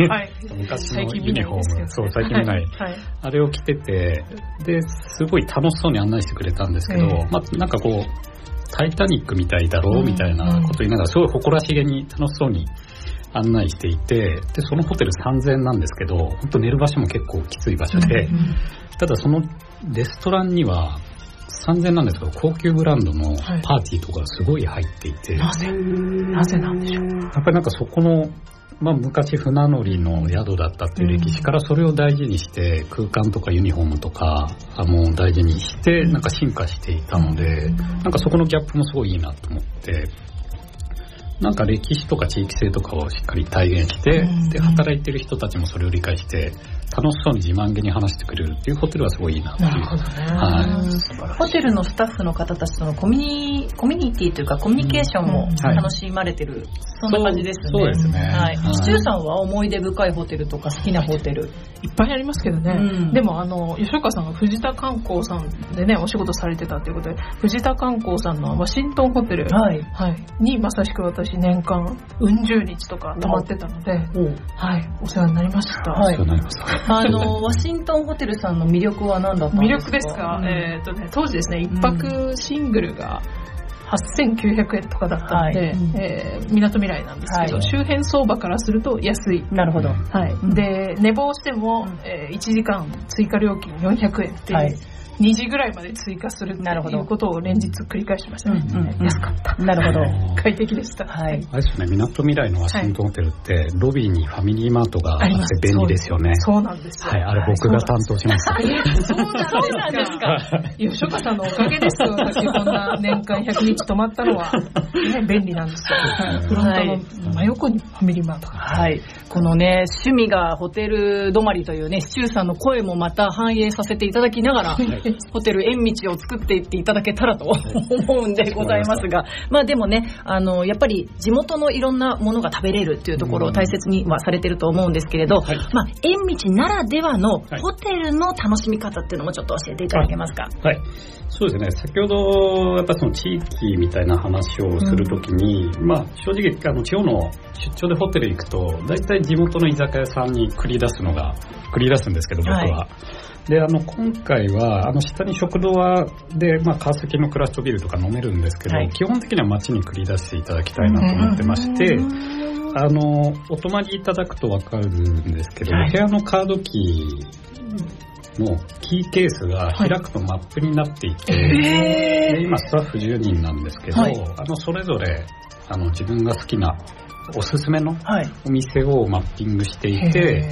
はい、昔のユニフォーム、そう最近見ない、はい、あれを着てて、ですごい楽しそうに案内してくれたんですけど、えー、まあなんかこうタイタニックみたいだろうみたいなこと言いながらすごい誇らしげに楽しそうに案内していて、でそのホテルさんぜんえんなんですけど、本当寝る場所も結構きつい場所で、うんうん、ただそのレストランにはさんぜんえんなんですけど高級ブランドのパーティーとかがすごい入っていて、 はい、なぜなぜなんでしょう。 やっぱりなんかそこの、まあ、昔船乗りの宿だったっていう歴史からそれを大事にして空間とかユニフォームとかあの大事にしてなんか進化していたので、なんかそこのギャップもすごいいいなと思って、なんか歴史とか地域性とかをしっかり体現して、で働いてる人たちもそれを理解して楽しそうに自慢げに話してくれるっていうホテルはすごいいいなっていう。なるほどね。 はい、ホテルのスタッフの方たちとのコミュニ、コミュニティというかコミュニケーションも楽しまれてる、うんはい、そんな感じですね。 そう、そうですね。 はい。シチューさんは思い出深いホテルとか好きなホテルいっぱいありますけどね。うん、でもあの吉岡さんが藤田観光さんでねお仕事されてたということで、藤田観光さんのワシントンホテル、はいはい、にまさしく私年間うん十日とか泊まってたので、はい、お世話になりました。 はい、お世話になりました。 あのワシントンホテルさんの魅力は何だったんですか？ 魅力ですか、うん、えーとね、当時ですね一泊シングルがはっせんきゅうひゃくえんとかだったので、はいえー、港未来なんですけど、はい、周辺相場からすると安い。 なるほど、 はいうん、で寝坊しても、えー、いちじかん追加料金よんひゃくえんっていう、はいにじぐらいまで追加するっていうことを連日繰り返しましたね。うんうん、安かった。 なるほど。 快適でした。 はい。あれですよね、港未来のワシントンホテルって、はい、ロビーにファミリーマートがあって便利ですよね。 そうなんですよ。 はい、あれ僕が担当しました。 そうなんですか。吉岡さんのおかげですよ。私こんな年間ひゃくにち泊まったのは、ね、便利なんですよ。はい、フロントの真横にファミリーマートが。 はい。このね、趣味がホテル泊まりというね、シチューさんの声もまた反映させていただきながら、ホテル縁道を作っていっていただけたらと思うんでございますが、まあでもね、あのやっぱり地元のいろんなものが食べれるっていうところを大切にはされてると思うんですけれど、はい、まあ縁道ならではのホテルの楽しみ方っていうのもちょっと教えていただけますか？ はい、そうですね。先ほどやっぱその地域みたいな話をするときに、うん、まあ正直あの地方の出張でホテル行くとだいたい地元の居酒屋さんに繰り出すのが繰り出すんですけど僕は。はいであの今回はあの下に食堂はで、まあ、川崎のクラフトビールとか飲めるんですけど、はい、基本的には街に繰り出していただきたいなと思ってまして、あのお泊まりいただくと分かるんですけど、はい、部屋のカードキーのキーケースが開くとマップになっていて、はいで今スタッフじゅうにんなんですけど、はい、あのそれぞれあの自分が好きなおすすめのお店をマッピングしていて、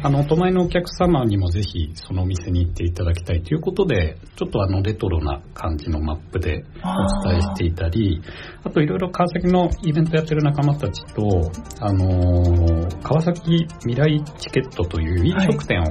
あの、お泊まりのお客様にもぜひそのお店に行っていただきたいということで、ちょっとあの、レトロな感じのマップでお伝えしていたり、あといろいろ川崎のイベントやってる仲間たちと、あのー、川崎未来チケットという飲食店を、はい、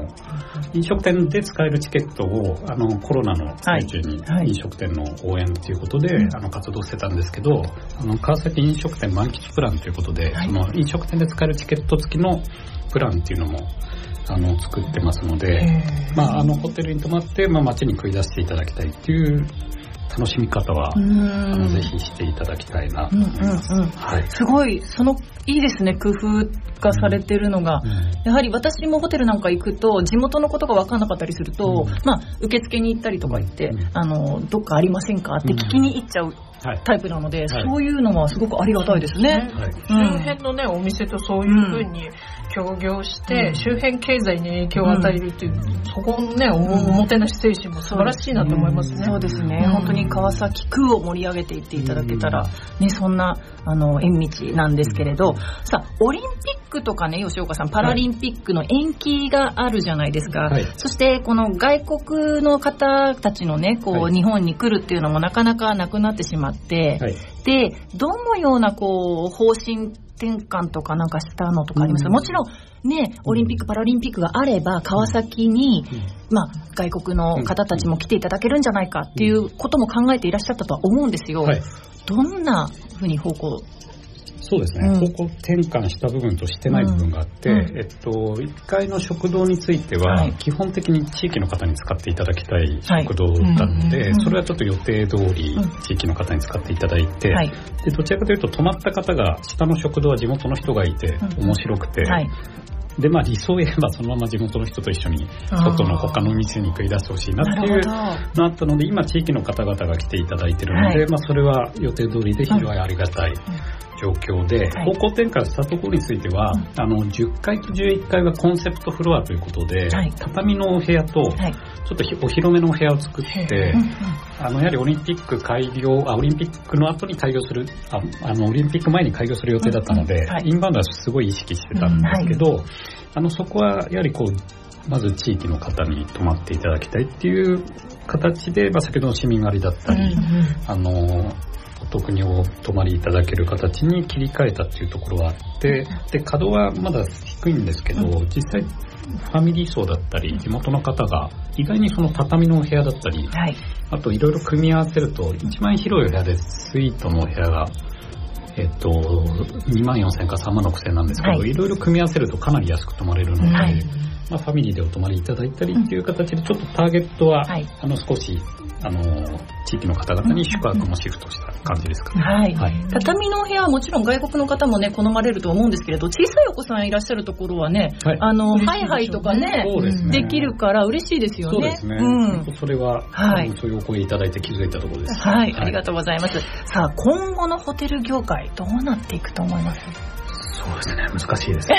飲食店で使えるチケットを、あの、コロナの最中に飲食店の応援ということで、はい、あの、活動してたんですけど、あの、川崎飲食店満喫プランということで、はい、その飲食店で使えるチケット付きのプランっていうのもあの作ってますので、まあ、あのホテルに泊まって、まあ、街に繰り出していただきたいっていう楽しみ方はあのぜひしていただきたいなと思います、うんうんうん、はい、すごいそのいいですね、工夫がされてるのが、うんうん、やはり私もホテルなんか行くと地元のことが分からなかったりすると、うん、まあ、受付に行ったりとか言って、うん、あのどっかありませんかって聞きに行っちゃうタイプなので、はい、そういうのはすごくありがたいですね、はい、 周辺のねお店とそういう風に協業して、うん、周辺経済に影響を与えるっていう、うん、そこのね お, おもてなし精神も素晴らしいなと思いますね。 そうですね、うん、本当に川崎区を盛り上げていっていただけたら、ね、そんなあの縁道なんですけれど、さあオリンピックとかね、吉岡さんパラリンピックの延期があるじゃないですか、はい、そしてこの外国の方たちのねこう、はい、日本に来るっていうのもなかなかなくなってしまって、はい、でどのようなこう方針転換とかなんかしたのとかありますか、うん、もちろんね、オリンピックパラリンピックがあれば川崎に、うん、まあ、外国の方たちも来ていただけるんじゃないかっていうことも考えていらっしゃったとは思うんですよ、はい、どんなふうに方向。 そうですね、うん、方向転換した部分としてない部分があって、うんうん、えっと、いっかいの食堂については、はい、基本的に地域の方に使っていただきたい食堂だったので、はい、それはちょっと予定通り地域の方に使っていただいて、うん、でどちらかというと泊まった方が下の食堂は地元の人がいて面白くて、うん、はい、でまあ、理想を言えばそのまま地元の人と一緒に外の他の店に繰り出してほしいなっていうのがあったので、今地域の方々が来ていただいているので、はい、まあ、それは予定通りで非常にありがたい、うん、状況で、はい、方向転換したところについては、うん、あのじゅっかいとじゅういっかいはコンセプトフロアということで、はい、畳のお部屋と、はい、ちょっとお広めのお部屋を作って、うんうん、あのやはりオリンピック開業あオリンピックの後に開業する あ, あのオリンピック前に開業する予定だったので、うんうん、はい、インバウンドはすごい意識してたんですけど、うん、はい、あのそこはやはりこうまず地域の方に泊まっていただきたいっていう形で、まあ、先ほどの市民割だったり、うんうん、あのお得にお泊まりいただける形に切り替えたっていうところはあって、で稼働はまだ低いんですけど、うん、実際ファミリー層だったり地元の方が意外にその畳のお部屋だったり、はい、あといろいろ組み合わせると一番広いお部屋でスイートのお部屋がえっと、にまんよんせんえんかさんまんろくせんえんなんですけど、はい、いろいろ組み合わせるとかなり安く泊まれるので、はい、まあ、ファミリーでお泊まりいただいたりっていう形でちょっとターゲットは、はい、あの少しあの地域の方々に宿泊もシフトした感じですかね、 はいはい、畳のお部屋はもちろん外国の方もね好まれると思うんですけれど、小さいお子さんいらっしゃるところはね、はい、あのハイハイとか ね, で, ねできるから嬉しいですよね。 そうですね、うん、それは、はい、そういうお声いただいて気づいたところです。 はい、はい、ありがとうございます。さあ今後のホテル業界どうなっていくと思います？ そうですね、難しいです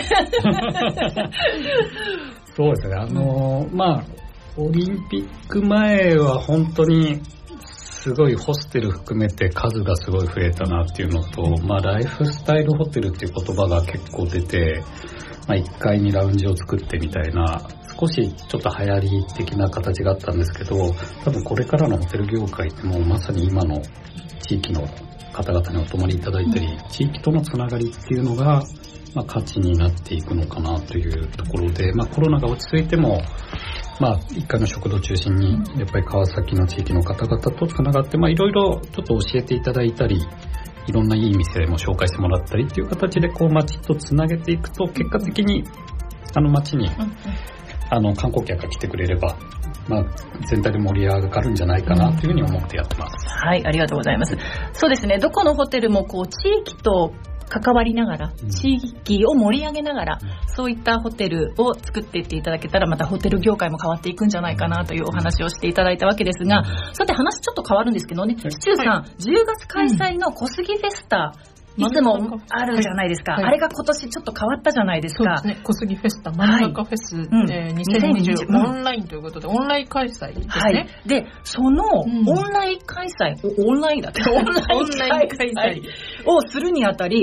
そうですね、あの、うん、まあオリンピック前は本当にすごいホステル含めて数がすごい増えたなっていうのと、まあ、ライフスタイルホテルっていう言葉が結構出て、まあ、いっかいにラウンジを作ってみたいな少しちょっと流行り的な形があったんですけど、多分これからのホテル業界ってもうまさに今の地域の方々にお泊まりいただいたり、うん、地域とのつながりっていうのが、まあ、価値になっていくのかなというところで、まあ、コロナが落ち着いてもまあ、いっかいの食堂中心にやっぱり川崎の地域の方々とつながって、まあ、いろいろちょっと教えていただいたり、いろんないい店も紹介してもらったりっていう形でこう街とつなげていくと、結果的にあの街にあの観光客が来てくれれば、まあ、全体で盛り上がるんじゃないかなというふうに思ってやってます。 はい、ありがとうございます。そうですね、どこのホテルもこう地域と関わりながら、地域を盛り上げながら、うん、そういったホテルを作っていっていただけたら、またホテル業界も変わっていくんじゃないかなというお話をしていただいたわけですが、うん、さて話ちょっと変わるんですけどね、シチューさん、はい、じゅうがつ開催の小杉フェスタ、うん、いつもあるじゃないですか、はいはい、あれが今年ちょっと変わったじゃないですか。 そうですね、小杉フェスタ真ん中フェス、はい、えー、にせんにじゅうオンラインということで、オンライン開催ですね、はい、 でそのオンライン開催、うん、オンラインだってオンライン開催をするにあたり、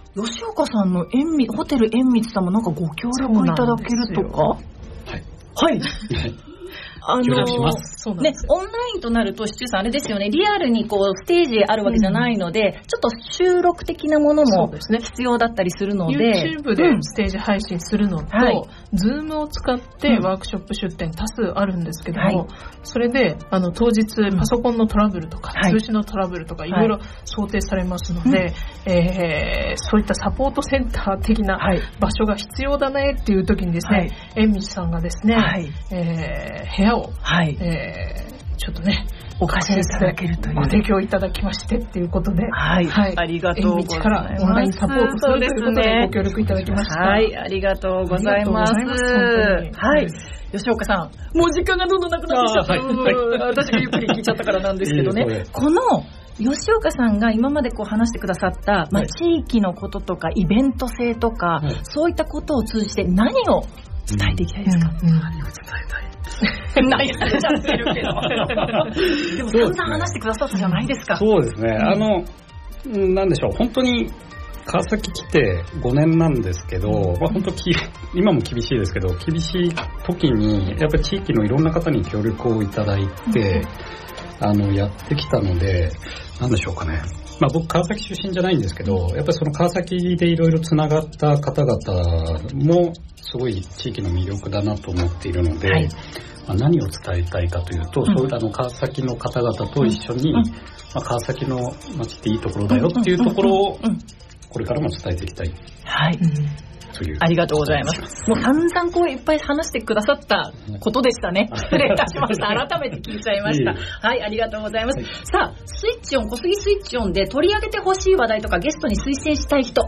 吉岡さんの縁みホテル縁道さんもなんかご協力いただけるとか。 はいはいあのー、 協力しますね、オンラインとなると、シチューさんあれですよね、リアルにこうステージあるわけじゃないので、うん、ちょっと収録的なものも必要だったりするので、 ね、YouTube でステージ配信するのと、うんはい、Zoom を使ってワークショップ出展多数あるんですけども、はい、それであの当日パソコンのトラブルとか、うん、通信のトラブルとかいろいろ想定されますので、はいえー、そういったサポートセンター的な場所が必要だねっていう時にですね、縁道さんがですね、はいえー、部屋を、はいえー、ちょっとねお貸しいただけるというご提供いただきましてっていうことで、 はい、はい、ありがとうございます。 からオンラインサポートするということでご協力いただきました。 はい、ありがとうございます。はい、吉岡さん、もう時間がどんどんなくなってきちゃった。はいはい、私がゆっくり聞いちゃったからなんですけどね。この吉岡さんが今までこう話してくださった、まあ、地域のこととかイベント性とか、はい、そういったことを通じて何を伝えていきたいですか？うんうん、何を伝えたい悩んじゃってるけどでも散々話してくださったじゃないですか。 そうですね、あのなんでしょう、本当に川崎来てごねんなんですけど、まあ、本当き今も厳しいですけど、厳しい時にやっぱり地域のいろんな方に協力をいただいて、うん、あのやってきたので、なんでしょうかね、まあ、僕川崎出身じゃないんですけど、やっぱりその川崎でいろいろつながった方々もすごい地域の魅力だなと思っているので、はい、まあ、何を伝えたいかというと、うん、そういうあの川崎の方々と一緒に、うん、まあ、川崎の街っていいところだよっていうところをこれからも伝えていきたい。 はい、ありがとうございます。もう散々こういっぱい話してくださったことでしたね。失礼いたしました。改めて聞いちゃいました。はい、ありがとうございます。はい、さあ、スイッチオン、小杉スイッチオンで取り上げてほしい話題とかゲストに推薦したい人、はい、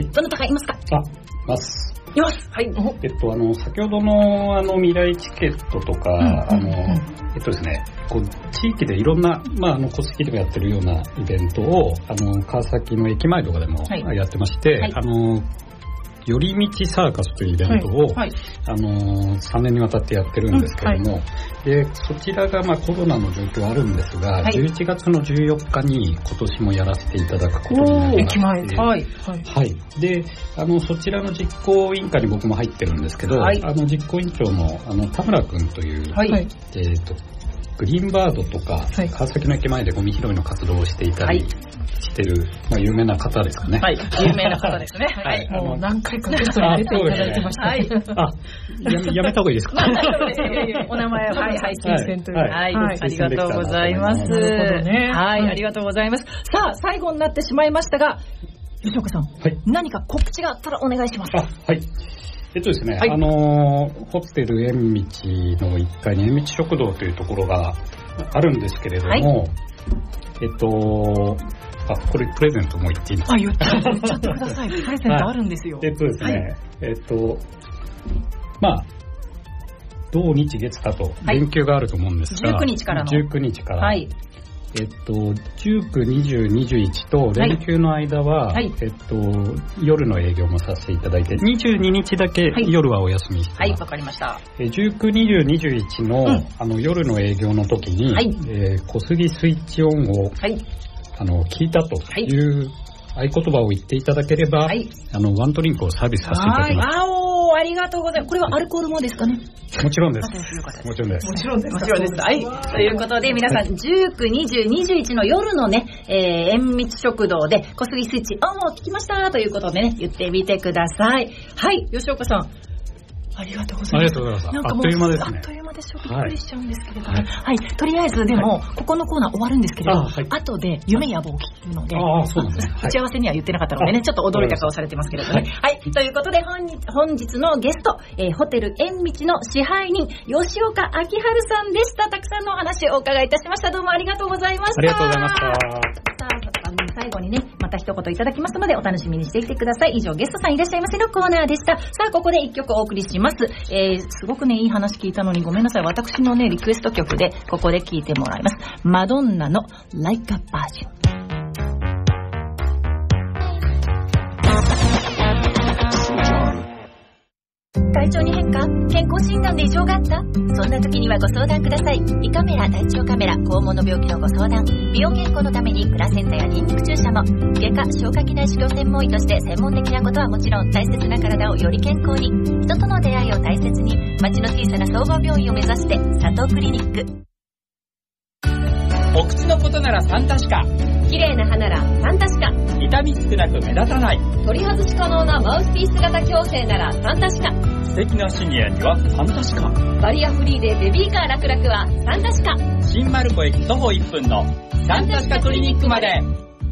どなたかいますか？ あ、います。 います。はい。 えっと、あの、先ほどの、あの、未来チケットとか、うん、あの、えっとですね、こう、地域でいろんな、まあ、あの、小杉でもやってるようなイベントを、あの、川崎の駅前とかでもやってまして、はい、あの、寄り道サーカスというイベントを、はいはい、あのさんねんにわたってやってるんですけども、うんはい、でそちらがまあコロナの状況あるんですが、はい、じゅういちがつのじゅうよっかに今年もやらせていただくことになりまして、はいはい、であのそちらの実行委員会に僕も入ってるんですけど、はい、あの実行委員長のあの田村君という、はい、えーとグリーンバードとか、はい、川崎の駅前でゴミ拾いの活動をしていたりしてる、まあ、有名な方ですかね。 はい、有名な方ですね。はい、 もう何回かゲストに出ていただいてました。はい、 あ、や, やめた方がいいですか？ お名前は、はい、はい、新鮮という。はい、はい、ありがとうございます。ね、はい、ありがとうございます。さあ、最後になってしまいましたが、吉岡さん、はい、何か告知があったらお願いします。 あ、はい。えっとですね、はい、あのホテル縁道のいっかいに縁道食堂というところがあるんですけれども、はい、えっとあ、これプレゼントも言っていいですか？ あ、言っちゃってください。プレゼントあるんですよ。 えっとですね、はい、えっとまあ土日月火と連休があると思うんですが、 じゅうくにちからのじゅうくにちから、はい、えっと、じゅうく、にじゅう、にじゅういちと連休の間は、はい、えっと、夜の営業もさせていただいて、にじゅうににちだけ夜はお休みしてます。 はい、わ、はい、かりました。 じゅうく、にじゅう、にじゅういちの、うん、あの夜の営業の時に、はい、えー、小杉スイッチオンを、はい、あの聞いたという、合言葉を言っていただければ、はい、あのワンドリンクをサービスさせていただきます。 あおありがとうございます。これはアルコールもですかね？ もちろんです。もちろんです。 もちろんです。 もちろんです。はい。ということで皆さん、じゅうく、にじゅう、にじゅういちの夜のね、えー、縁道食堂で小杉スイッチオンを聞きましたということでね、言ってみてください。はい、吉岡さん。ありがとうございます。 ありがとうございます。なんかもうあっという間ですね。 あっという間でしょ。びっくりしちゃうんですけれども、はい、はい、とりあえずでも、はい、ここのコーナー終わるんですけれど、はい、後で夢や棒を聞くので、 ああ、そうなんですね。 打ち合わせには言ってなかったのでね、ちょっと驚いた顔されてますけれどもね。はい、はい、ということで本日本日のゲスト、えー、ホテル縁道の支配人吉岡明治さんでした。たくさんのお話をお伺いいたしました。どうもありがとうございました。 ありがとうございました。 さあ、最後にね、また一言いただきますのでお楽しみにしていてください。以上、ゲストさんいらっしゃいませのコーナーでした。さあ、ここで一曲お送りします。えー、すごくね、いい話聞いたのにごめんなさい。私のね、リクエスト曲でここで聴いてもらいます。マドンナの Like a Virgin。 体調に変化？健康診断で異常があった？そんな時にはご相談ください。胃カメラ、大腸カメラ、肛門の病気のご相談、美容健康のためにプラセンタやニンニク注射も、外科、消化器内視鏡専門医として専門的なことはもちろん、大切な体をより健康に、人との出会いを大切に、町の小さな総合病院を目指して、佐藤クリニック。 お口のことならサンタシカ、 綺麗な歯ならサンタシカ、 痛み少なく目立たない、 取り外し可能なマウスピース型矯正ならサンタシカ、 素敵なシニアにはサンタシカ、 バリアフリーでベビーカー楽々はサンタシカ、 新丸子駅徒歩いっぷんのサンタシカクリニックまで。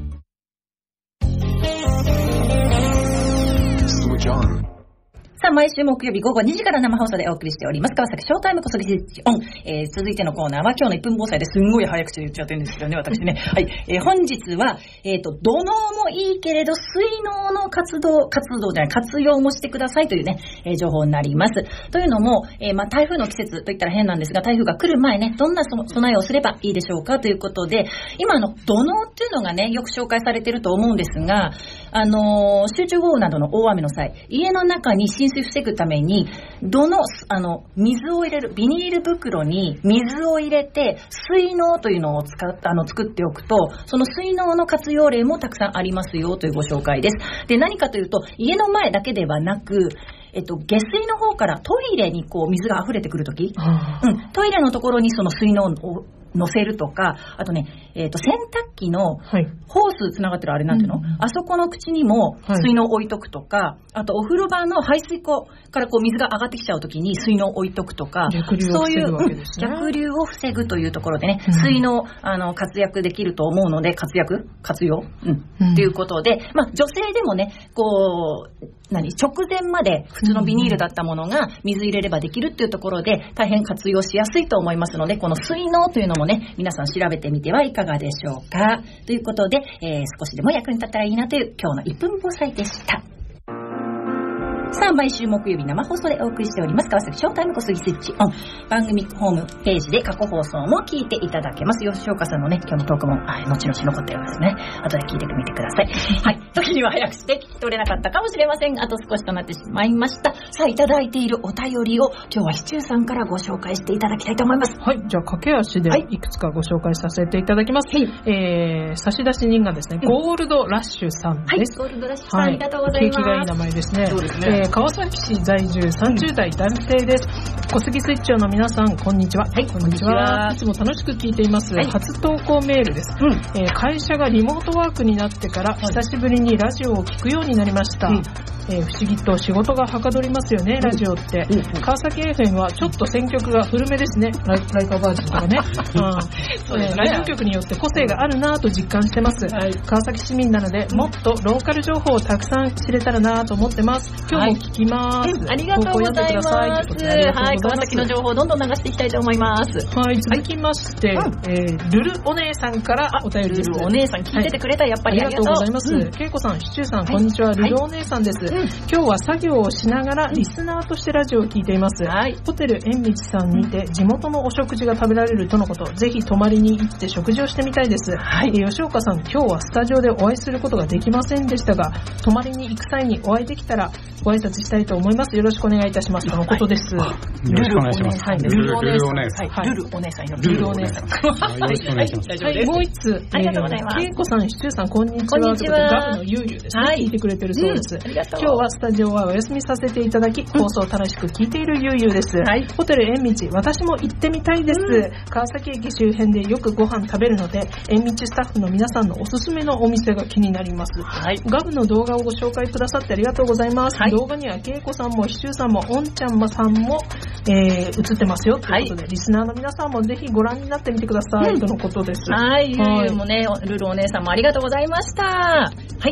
さあ、毎週木曜日午後にじから生放送でお送りしております川崎ショータイムこそぎスイッチオン、えー、続いてのコーナーは今日のいっぷん防災ですんごい早口で言っちゃってるんですけどね、私ね。はい、えー、本日は、えっと、土のうもいいけれど、水のうの活動、活動じゃない、活用もしてくださいというね、えー、情報になります。というのも、えー、まあ、台風の季節といったら変なんですが、台風が来る前ね、どんな備えをすればいいでしょうかということで、今の土のうっていうのがね、よく紹介されていると思うんですが、あのー、集中豪雨などの大雨の際、家の中に浸水防ぐために、土の、あの、水を入れる、ビニール袋に水を入れて、水のうというのを使っ、あの、作っておくと、その水のうの活用例もたくさんありますよというご紹介です。で、何かというと、家の前だけではなく、えっと、下水の方からトイレにこう水が溢れてくるとき、うん、トイレのところにその水のうを乗せるとか、あとね、えっと、洗濯機のホースつながってるあれなんていうの、うん、あそこの口にも水のう置いとくとか、はい、あとお風呂場の排水溝からこう水が上がってきちゃうときに水のう置いとくとか、 逆流を防ぐわけですね。 そういう、うん、逆流を防ぐというところでね、うん、水のあの活躍できると思うので、活躍活用、うんうん、っていうことで、まあ女性でもね、こう、何直前まで普通のビニールだったものが水入れればできるっていうところで大変活用しやすいと思いますので、この水のうというのもね、皆さん調べてみてはいかがでしょうかということで、えー、少しでも役に立ったらいいなという今日のいっぷん防災でした。さあ、毎週木曜日生放送でお送りしております川崎ショータイム小杉スイッチオン、番組ホームページで過去放送も聞いていただけます。吉岡さんのね、今日のトークも後々残ってるんですね。後で聞いてみてください。はい、時には早口で聞き取れなかったかもしれませんが、あと少しとなってしまいました。さあ、いただいているお便りを今日はシチューさんからご紹介していただきたいと思います。 はい、じゃあ駆け足でいくつかご紹介させていただきます。はい、えー、差出人がですね、ゴールドラッシュさんです。 はい、ゴールドラッシュさん、はい、ありがとうございます。 景気がいい名前ですね。 そうですね。 えー、川崎市在住さんじゅう代男性です。小杉スイッチオンの皆さん、こんにちは。 はい、こんにちは。 いつも楽しく聞いています。はい、初投稿メールです、うん。えー、会社がリモートワークになってから久しぶりにラジオを聞くようになりました。うん、えー、不思議と仕事がはかどりますよね、ラジオって。うん、川崎 エフエム はちょっと選曲が古めですね。ライライカバージョンとかね。うん、そうですね。ラジオ局によって個性があるなぁと実感してます。はい、川崎市民なので、もっとローカル情報をたくさん知れたらなぁと思ってます。今日も聞きます。はい、 ありがとうございます。はい、川崎の情報をどんどん流していきたいと思います。 はい、続きまして、はい、えー、ルルお姉さんからお便りです。 ルルお姉さん聞いててくれた、はい、やっぱりありがとうございます。けいこさん、シチューさん、こんにちは。ルルお姉さんです。はい、今日は作業をしながらリスナーとしてラジオを聞いています。はい、ホテル縁道さんにて地元のお食事が食べられるとのこと。ぜひ泊まりに行って食事をしてみたいです。はい、吉岡さん、今日はスタジオでお会いすることができませんでしたが、泊まりに行く際にお会いできたらご挨拶したいと思います。よろしくお願いいたします。とのことです。 よろしくお願いします。 ルルお姉さん。ルルお姉さん。ルルお姉さん。 よろしくお願いします。 はい、もう一つ。 ありがとうございます。 けいこさん、シチューさん、こんにちは。 こんにちは。 ガブのゆうゆうですね。聞いてくれてるそうです。今日はスタジオはお休みさせていただき、放送を楽しく聞いているゆうゆうです。ホテル縁道、私も行ってみたいです。川崎駅周辺でよくご飯食べるので、縁道スタッフの皆さんのおすすめのお店が気になります。ガブの動画をご紹介くださってありがとうございます。動画にはけいこさんもシチューさんもおんちゃんまさんも、えー、映ってますよということで、はい、リスナーの皆さんもぜひご覧になってみてください、うん、とのことです。 はい、ゆうゆうもね、ルルお姉さんもありがとうございました。はい、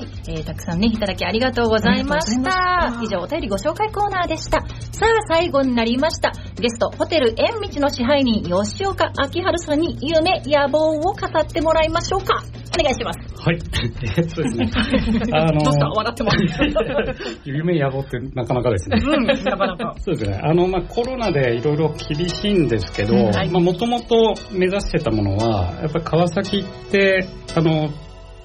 えー、たくさんねいただきありがとうございました。以上、お便りご紹介コーナーでした。さあ、最後になりました。ゲスト、ホテル縁道の支配人吉岡明春さんに夢野望を語ってもらいましょうか。お願いします。 はい。えっとですね。あのどうした笑ってます。 夢野望ってなかなかですね。 うん、なかなか。 そうですね。あの、まあ、コロナでいろいろ厳しいんですけど、うん、はい、まあ、もともと目指してたものは、やっぱり川崎って、あの、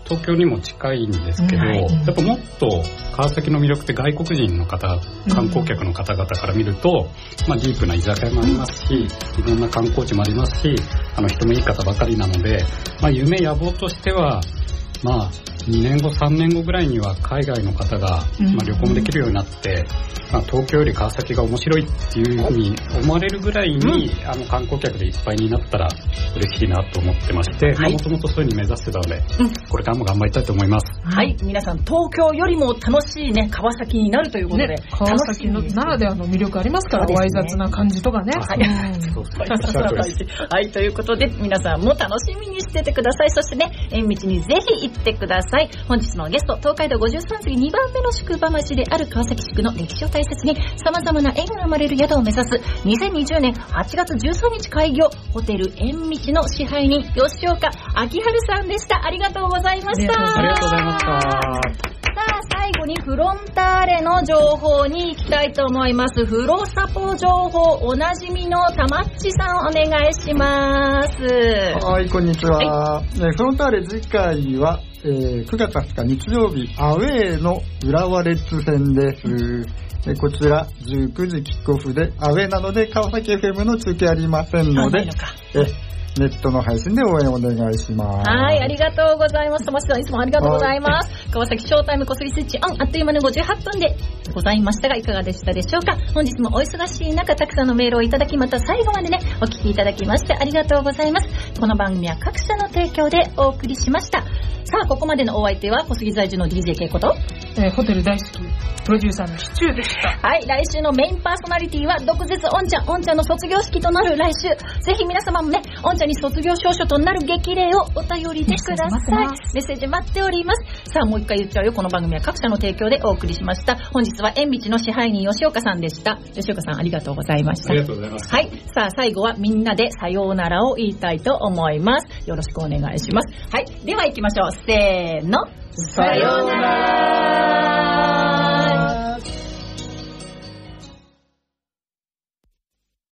東京にも近いんですけど、はい、やっぱもっと川崎の魅力って外国人の方、観光客の方々から見ると、まあ、ディープな居酒屋もありますし、いろんな観光地もありますし、あの人もいい方ばかりなので、まあ、夢野望としては、まあ、にねんごさんねんごぐらいには海外の方が、まあ、旅行もできるようになって、まあ、東京より川崎が面白いっていうふうに思われるぐらいに、うん、あの観光客でいっぱいになったら嬉しいなと思ってまして、もともとそういうふうに目指してたので、うん、これからも頑張りたいと思います。 はい、皆さん東京よりも楽しいね川崎になるということで、ね、 川崎のならではの魅力ありますから、ね、わい雑な感じとかね。はい、 はい、ということで皆さんも楽しみにしててください。そしてね、縁道にぜひ行ってください。本日のゲスト、東海道ごじゅうさん次にばんめの宿場町である川崎宿の歴史を大切に様々な縁が生まれる宿を目指すにせんにじゅうねんはちがつじゅうさんにち開業、ホテル縁道の支配人吉岡明治さんでした。ありがとうございました。 ありがとうございました。さあ、最後にフロンターレの情報に行きたいと思います。フロサポ情報、おなじみのたまっちさんお願いします。 はい、こんにちは。はい、フロンターレ次回はえー、くがつはつか日曜日、アウェーの浦和レッズ戦です。えこちらじゅうくじキックオフで、アウェーなので川崎 エフエム の中継ありませんので、えネットの配信で応援お願いします。 はい、ありがとうございます。玉城さんいつもありがとうございます。川崎ショータイムこすりスイッチオン、あっという間のごじゅうはっぷんでございましたがいかがでしたでしょうか。本日もお忙しい中たくさんのメールをいただき、また最後までねお聞きいただきましてありがとうございます。この番組は各社の提供でお送りしました。さあ、ここまでのお相手は小杉在住の ディージェー ケイこと、 えー、ホテル大好きプロデューサーのシチューでした。 はい、来週のメインパーソナリティは毒舌おんちゃん、おんちゃんの卒業式となる来週、ぜひ皆様もね、おんちゃんに卒業証書となる激励をお便りでください。メッセージ待っております。さあ、もう一回言っちゃうよ。この番組は各社の提供でお送りしました。本日は縁道の支配人吉岡さんでした。吉岡さんありがとうございました。 ありがとうございます。 はい、さあ最後はみんなでさようならを言いたいと思います。よろしくお願いします。はい、では行きましょう。せーの、さようなら。